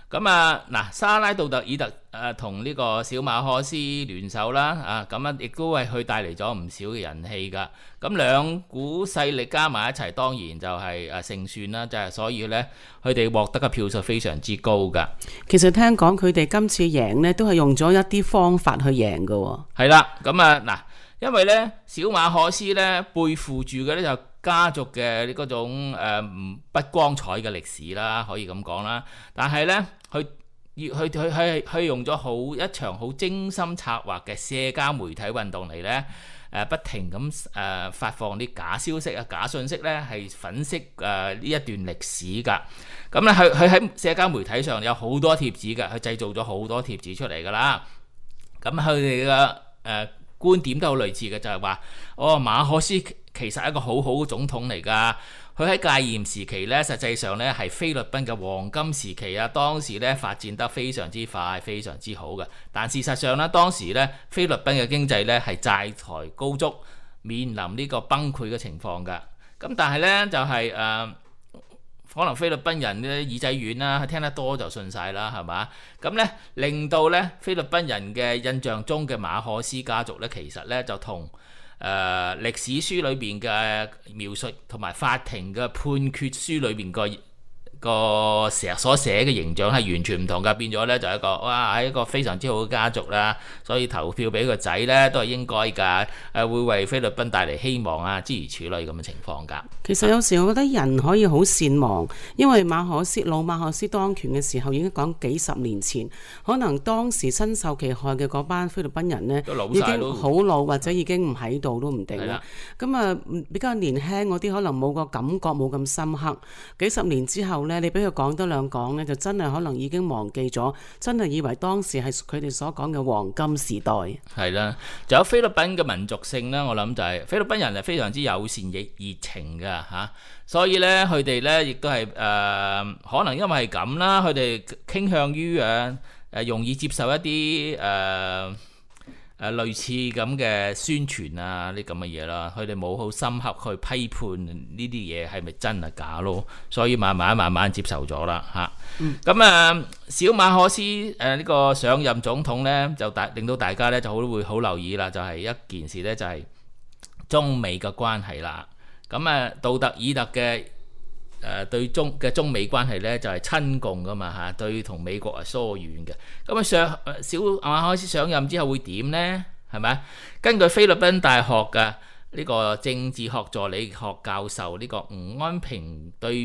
咁啊嗱，沙拉杜特爾特同呢個小馬可斯聯手啦，咁啊亦都係佢帶嚟咗唔少嘅人氣㗎。咁兩股勢力加埋一齊，當然就係勝算啦，就係所以呢，佢哋獲得嘅票數非常之高㗎。 其實聽講佢哋今次贏呢，都係用咗一啲方法去贏㗎喎。 係啦，咁啊嗱，因為呢，小馬可斯呢，背負住嘅呢就家族嘅嗰種唔不光彩嘅歷史啦，可以咁講啦。但係呢，佢用咗一場好精心策劃嘅社交媒體運動嚟呢，不停咁發放啲假消息假信息呢，係粉飾呢一段歷史㗎。咁咧佢喺社交媒體上有好多貼紙㗎，佢製造咗好多貼紙出嚟㗎啦。咁佢哋嘅觀點都好類似嘅，就係話馬可斯其實係一個好好嘅總統嚟㗎。佢喺戒嚴時期呢，實際上呢係菲律賓嘅黃金時期啊！當時呢發展得非常之快，非常之好嘅。但事實上呢，當時呢菲律賓嘅經濟呢係債台高築，面臨呢個崩潰嘅情況㗎。咁但係呢，就係可能菲律賓人呢耳仔軟啦，聽得多就信晒啦，係嘛？咁呢令到呢菲律賓人嘅印象中嘅馬可斯家族呢，其實呢就同歷史書裏邊嘅描述同埋法庭嘅判決書裏邊個成日所寫嘅形象係完全唔同㗎，變咗呢就係一個非常之好嘅家族啦，所以投票俾個仔呢都係應該㗎，會為菲律賓帶嚟希望啊，諸如此類咁嘅情況㗎。 其實有時我覺得人可以好善忘，因為老馬可斯當權嘅時候已經講幾十年前，可能當時身受其害嘅嗰班菲律賓人呢，已經好老或者已經唔喺度都唔定啦。咁比較年輕嗰啲可能冇個感覺冇咁深刻，幾十年之後你俾佢講多兩講呢，就真係可能已經忘記咗，真係以為當時係佢哋所講嘅黃金時代。係啦，仲有菲律賓嘅民族性呢，我諗就係菲律賓人係非常之友善亦熱情㗎嚇，所以呢，佢哋呢亦都係可能因為係咁啦，佢哋傾向於容易接受一啲類似咁嘅宣傳啊，啲咁嘅嘢啦，佢哋冇好深刻去批判呢啲嘢係咪真係假咯，所以慢慢接受咗啦嚇。咁小馬可斯呢個上任總統呢，就令到大家呢就會好留意啦，就係一件事呢，就係中美嘅關係啦。咁杜特爾特嘅對中美關係呢，就係親共噶嘛嚇，對同美國係疏遠嘅。咁小馬可斯上任之後會點呢？係咪？根據菲律賓大學嘅呢個政治學助理學教授呢個吳安平對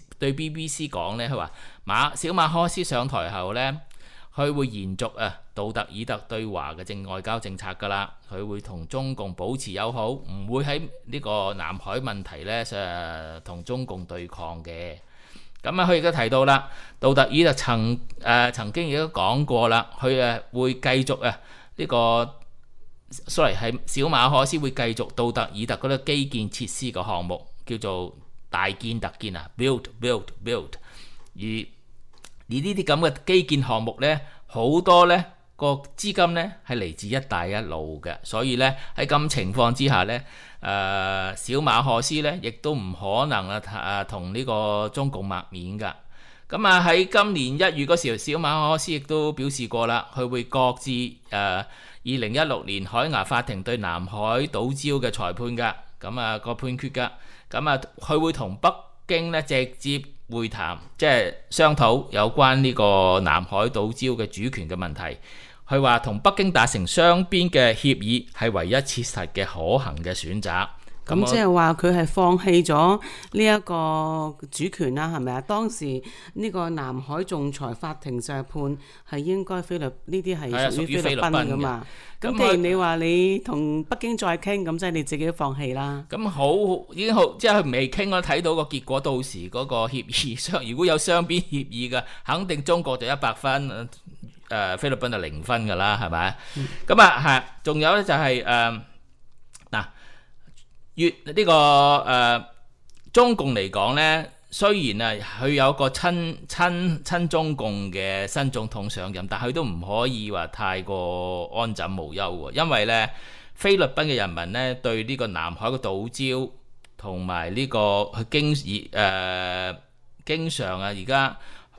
BBC 講呢，佢話小馬可斯上台後呢，佢會延續杜特爾特對華嘅外交政策㗎啦，佢會同中共保持友好，唔會喺呢個南海問題呢同中共對抗嘅。咁佢亦都提到啦，杜特爾特曾經亦都講過啦，佢會繼續呢個係小馬可斯會繼續杜特爾特嗰啲基建設施嘅項目，叫做大建特建build。而呢啲咁嘅基建項目呢，好多呢個資金呢係嚟自一帶一路嘅，所以呢，喺咁情況之下呢，小馬可斯呢亦都唔可能同呢個中共抹面㗎。咁喺今年1月嗰時候，小馬可斯亦都表示過啦，佢會擱置2016年海牙法庭對南海島礁嘅裁判㗎，個判決㗎。佢會同北京呢直接會談，即係商討有關呢個南海島礁嘅主權嘅問題。佢話同北京達成雙邊嘅協議係唯一切實嘅可行嘅選擇。 咁即係話佢係放棄咗呢一個主權啦，係咪啊？當時呢個南海仲裁法庭就係判係應該呢啲係屬於菲律賓噶嘛。咁既然你話你同北京再傾，咁即係你自己都放棄啦。 咁已經好，即係佢未傾啦，睇到個結果，到時嗰個協議如果有雙邊協議嘅，肯定中國就100分，菲律賓就0分噶啦，係咪？咁仲有呢就係中共嚟講呢，雖然佢有個親中共嘅新總統上任，但佢都唔可以話太過安枕無憂喎，因為呢菲律賓嘅人民呢對呢個南海嘅島礁同埋呢個經常而家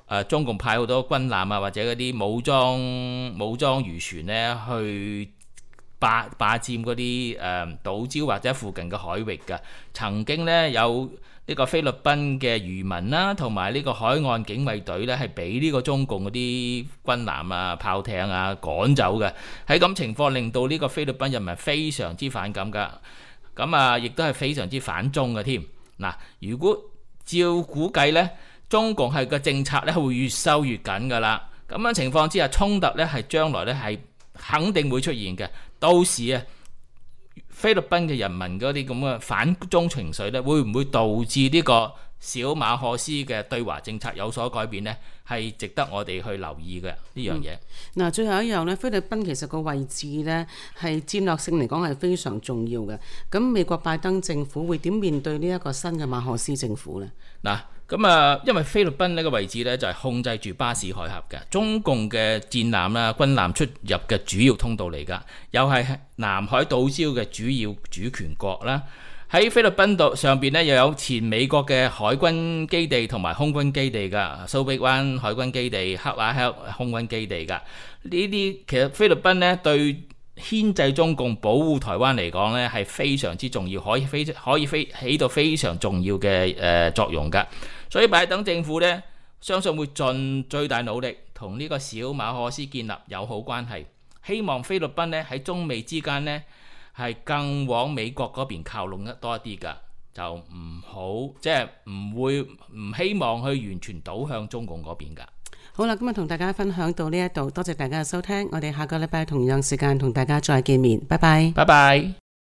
中共派好多軍艦啊，或者嗰啲武裝漁船呢去霸佔嗰啲島礁或者附近嘅海域㗎。曾經呢，有呢個菲律賓嘅漁民啦，同埋呢個海岸警衛隊呢，係俾呢個中共嗰啲軍艦啊、炮艇啊趕走嘅。喺咁情況令到呢個菲律賓人民非常之反感㗎。咁啊，亦都係非常之反中嘅添。嗱，如果照估計呢，中共係個政策咧會越收越緊㗎啦。咁樣情況之下，衝突咧係將來咧係肯定會出現嘅。到時啊，菲律賓嘅人民嗰啲咁嘅反中情緒咧，會唔會導致呢個小馬可斯嘅對華政策有所改變呢？係值得我哋去留意嘅呢樣嘢。 嗱，最後一樣呢，菲律賓其實個位置呢係戰略性嚟講係非常重要嘅。咁美國拜登政府會點面對呢一個新嘅馬可斯政府呢？ 嗱，咁啊，因為菲律賓呢個位置呢，就係控制住巴士海峽嘅，中共嘅戰艦啦、軍艦出入嘅主要通道嚟㗎，又係南海島礁嘅主要主權國啦。喺菲律賓島上邊呢，又有前美國嘅海軍基地同埋空軍基地㗎，蘇碧灣海軍基地、克拉克空軍基地㗎。呢啲其實菲律賓呢對牽制中共、保護台灣嚟講呢係非常之重要，可以起到非常重要嘅作用㗎。所以拜登政府呢，相信會盡最大努力同呢個小馬可斯建立友好關係，希望菲律賓呢喺中美之間呢係更往美國嗰邊靠攏得多一啲㗎，就唔好即係唔希望去完全倒向中共嗰邊㗎。 好啦，今日同大家分享到呢一度，多謝大家嘅收聽，我哋下個禮拜同樣時間同大家再見面，拜拜。 拜拜。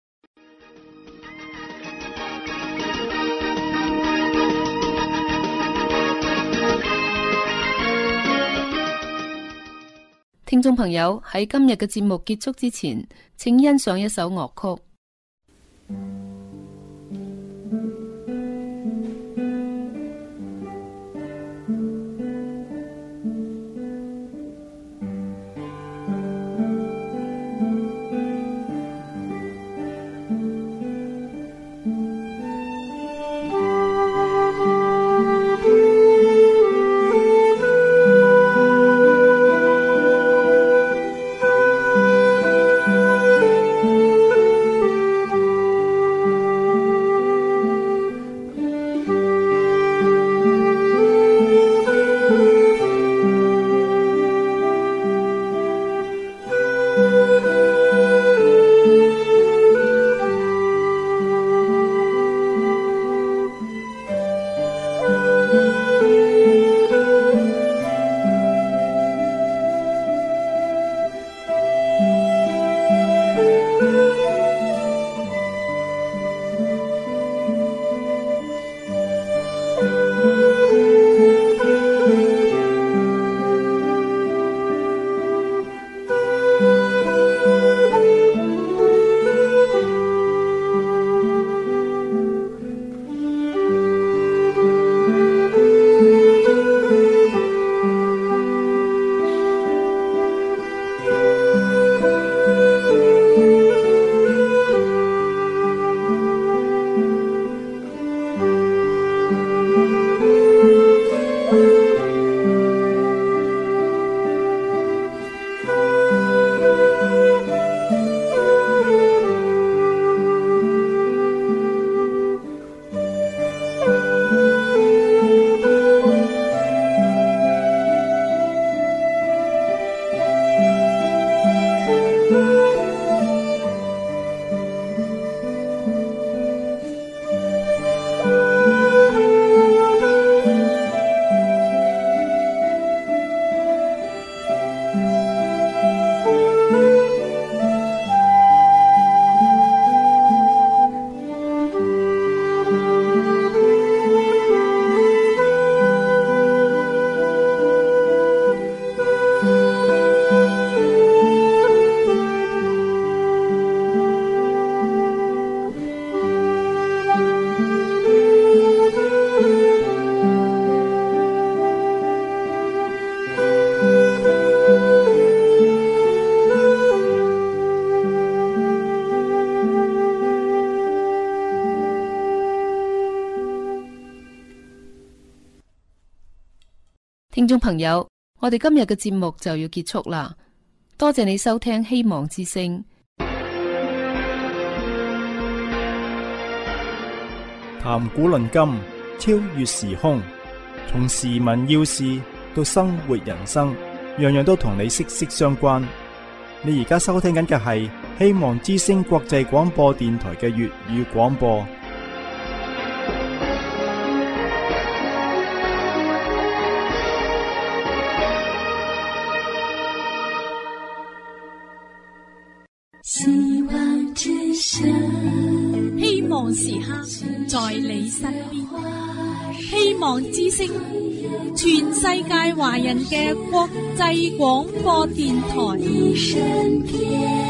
聽眾朋友，喺今日嘅節目結束之前，請欣賞一首樂曲。 聽眾朋友，我哋今日嘅節目就要結束啦，多謝你收聽希望之聲。 談古論今，超越時空，從時聞要事到生活人生，樣樣都同你息息相關。你而家收聽緊嘅係希望之聲國際廣播電台嘅粵語廣播。 希望之聲，希望時刻在你身邊。希望之聲，全世界華人嘅國際廣播電台。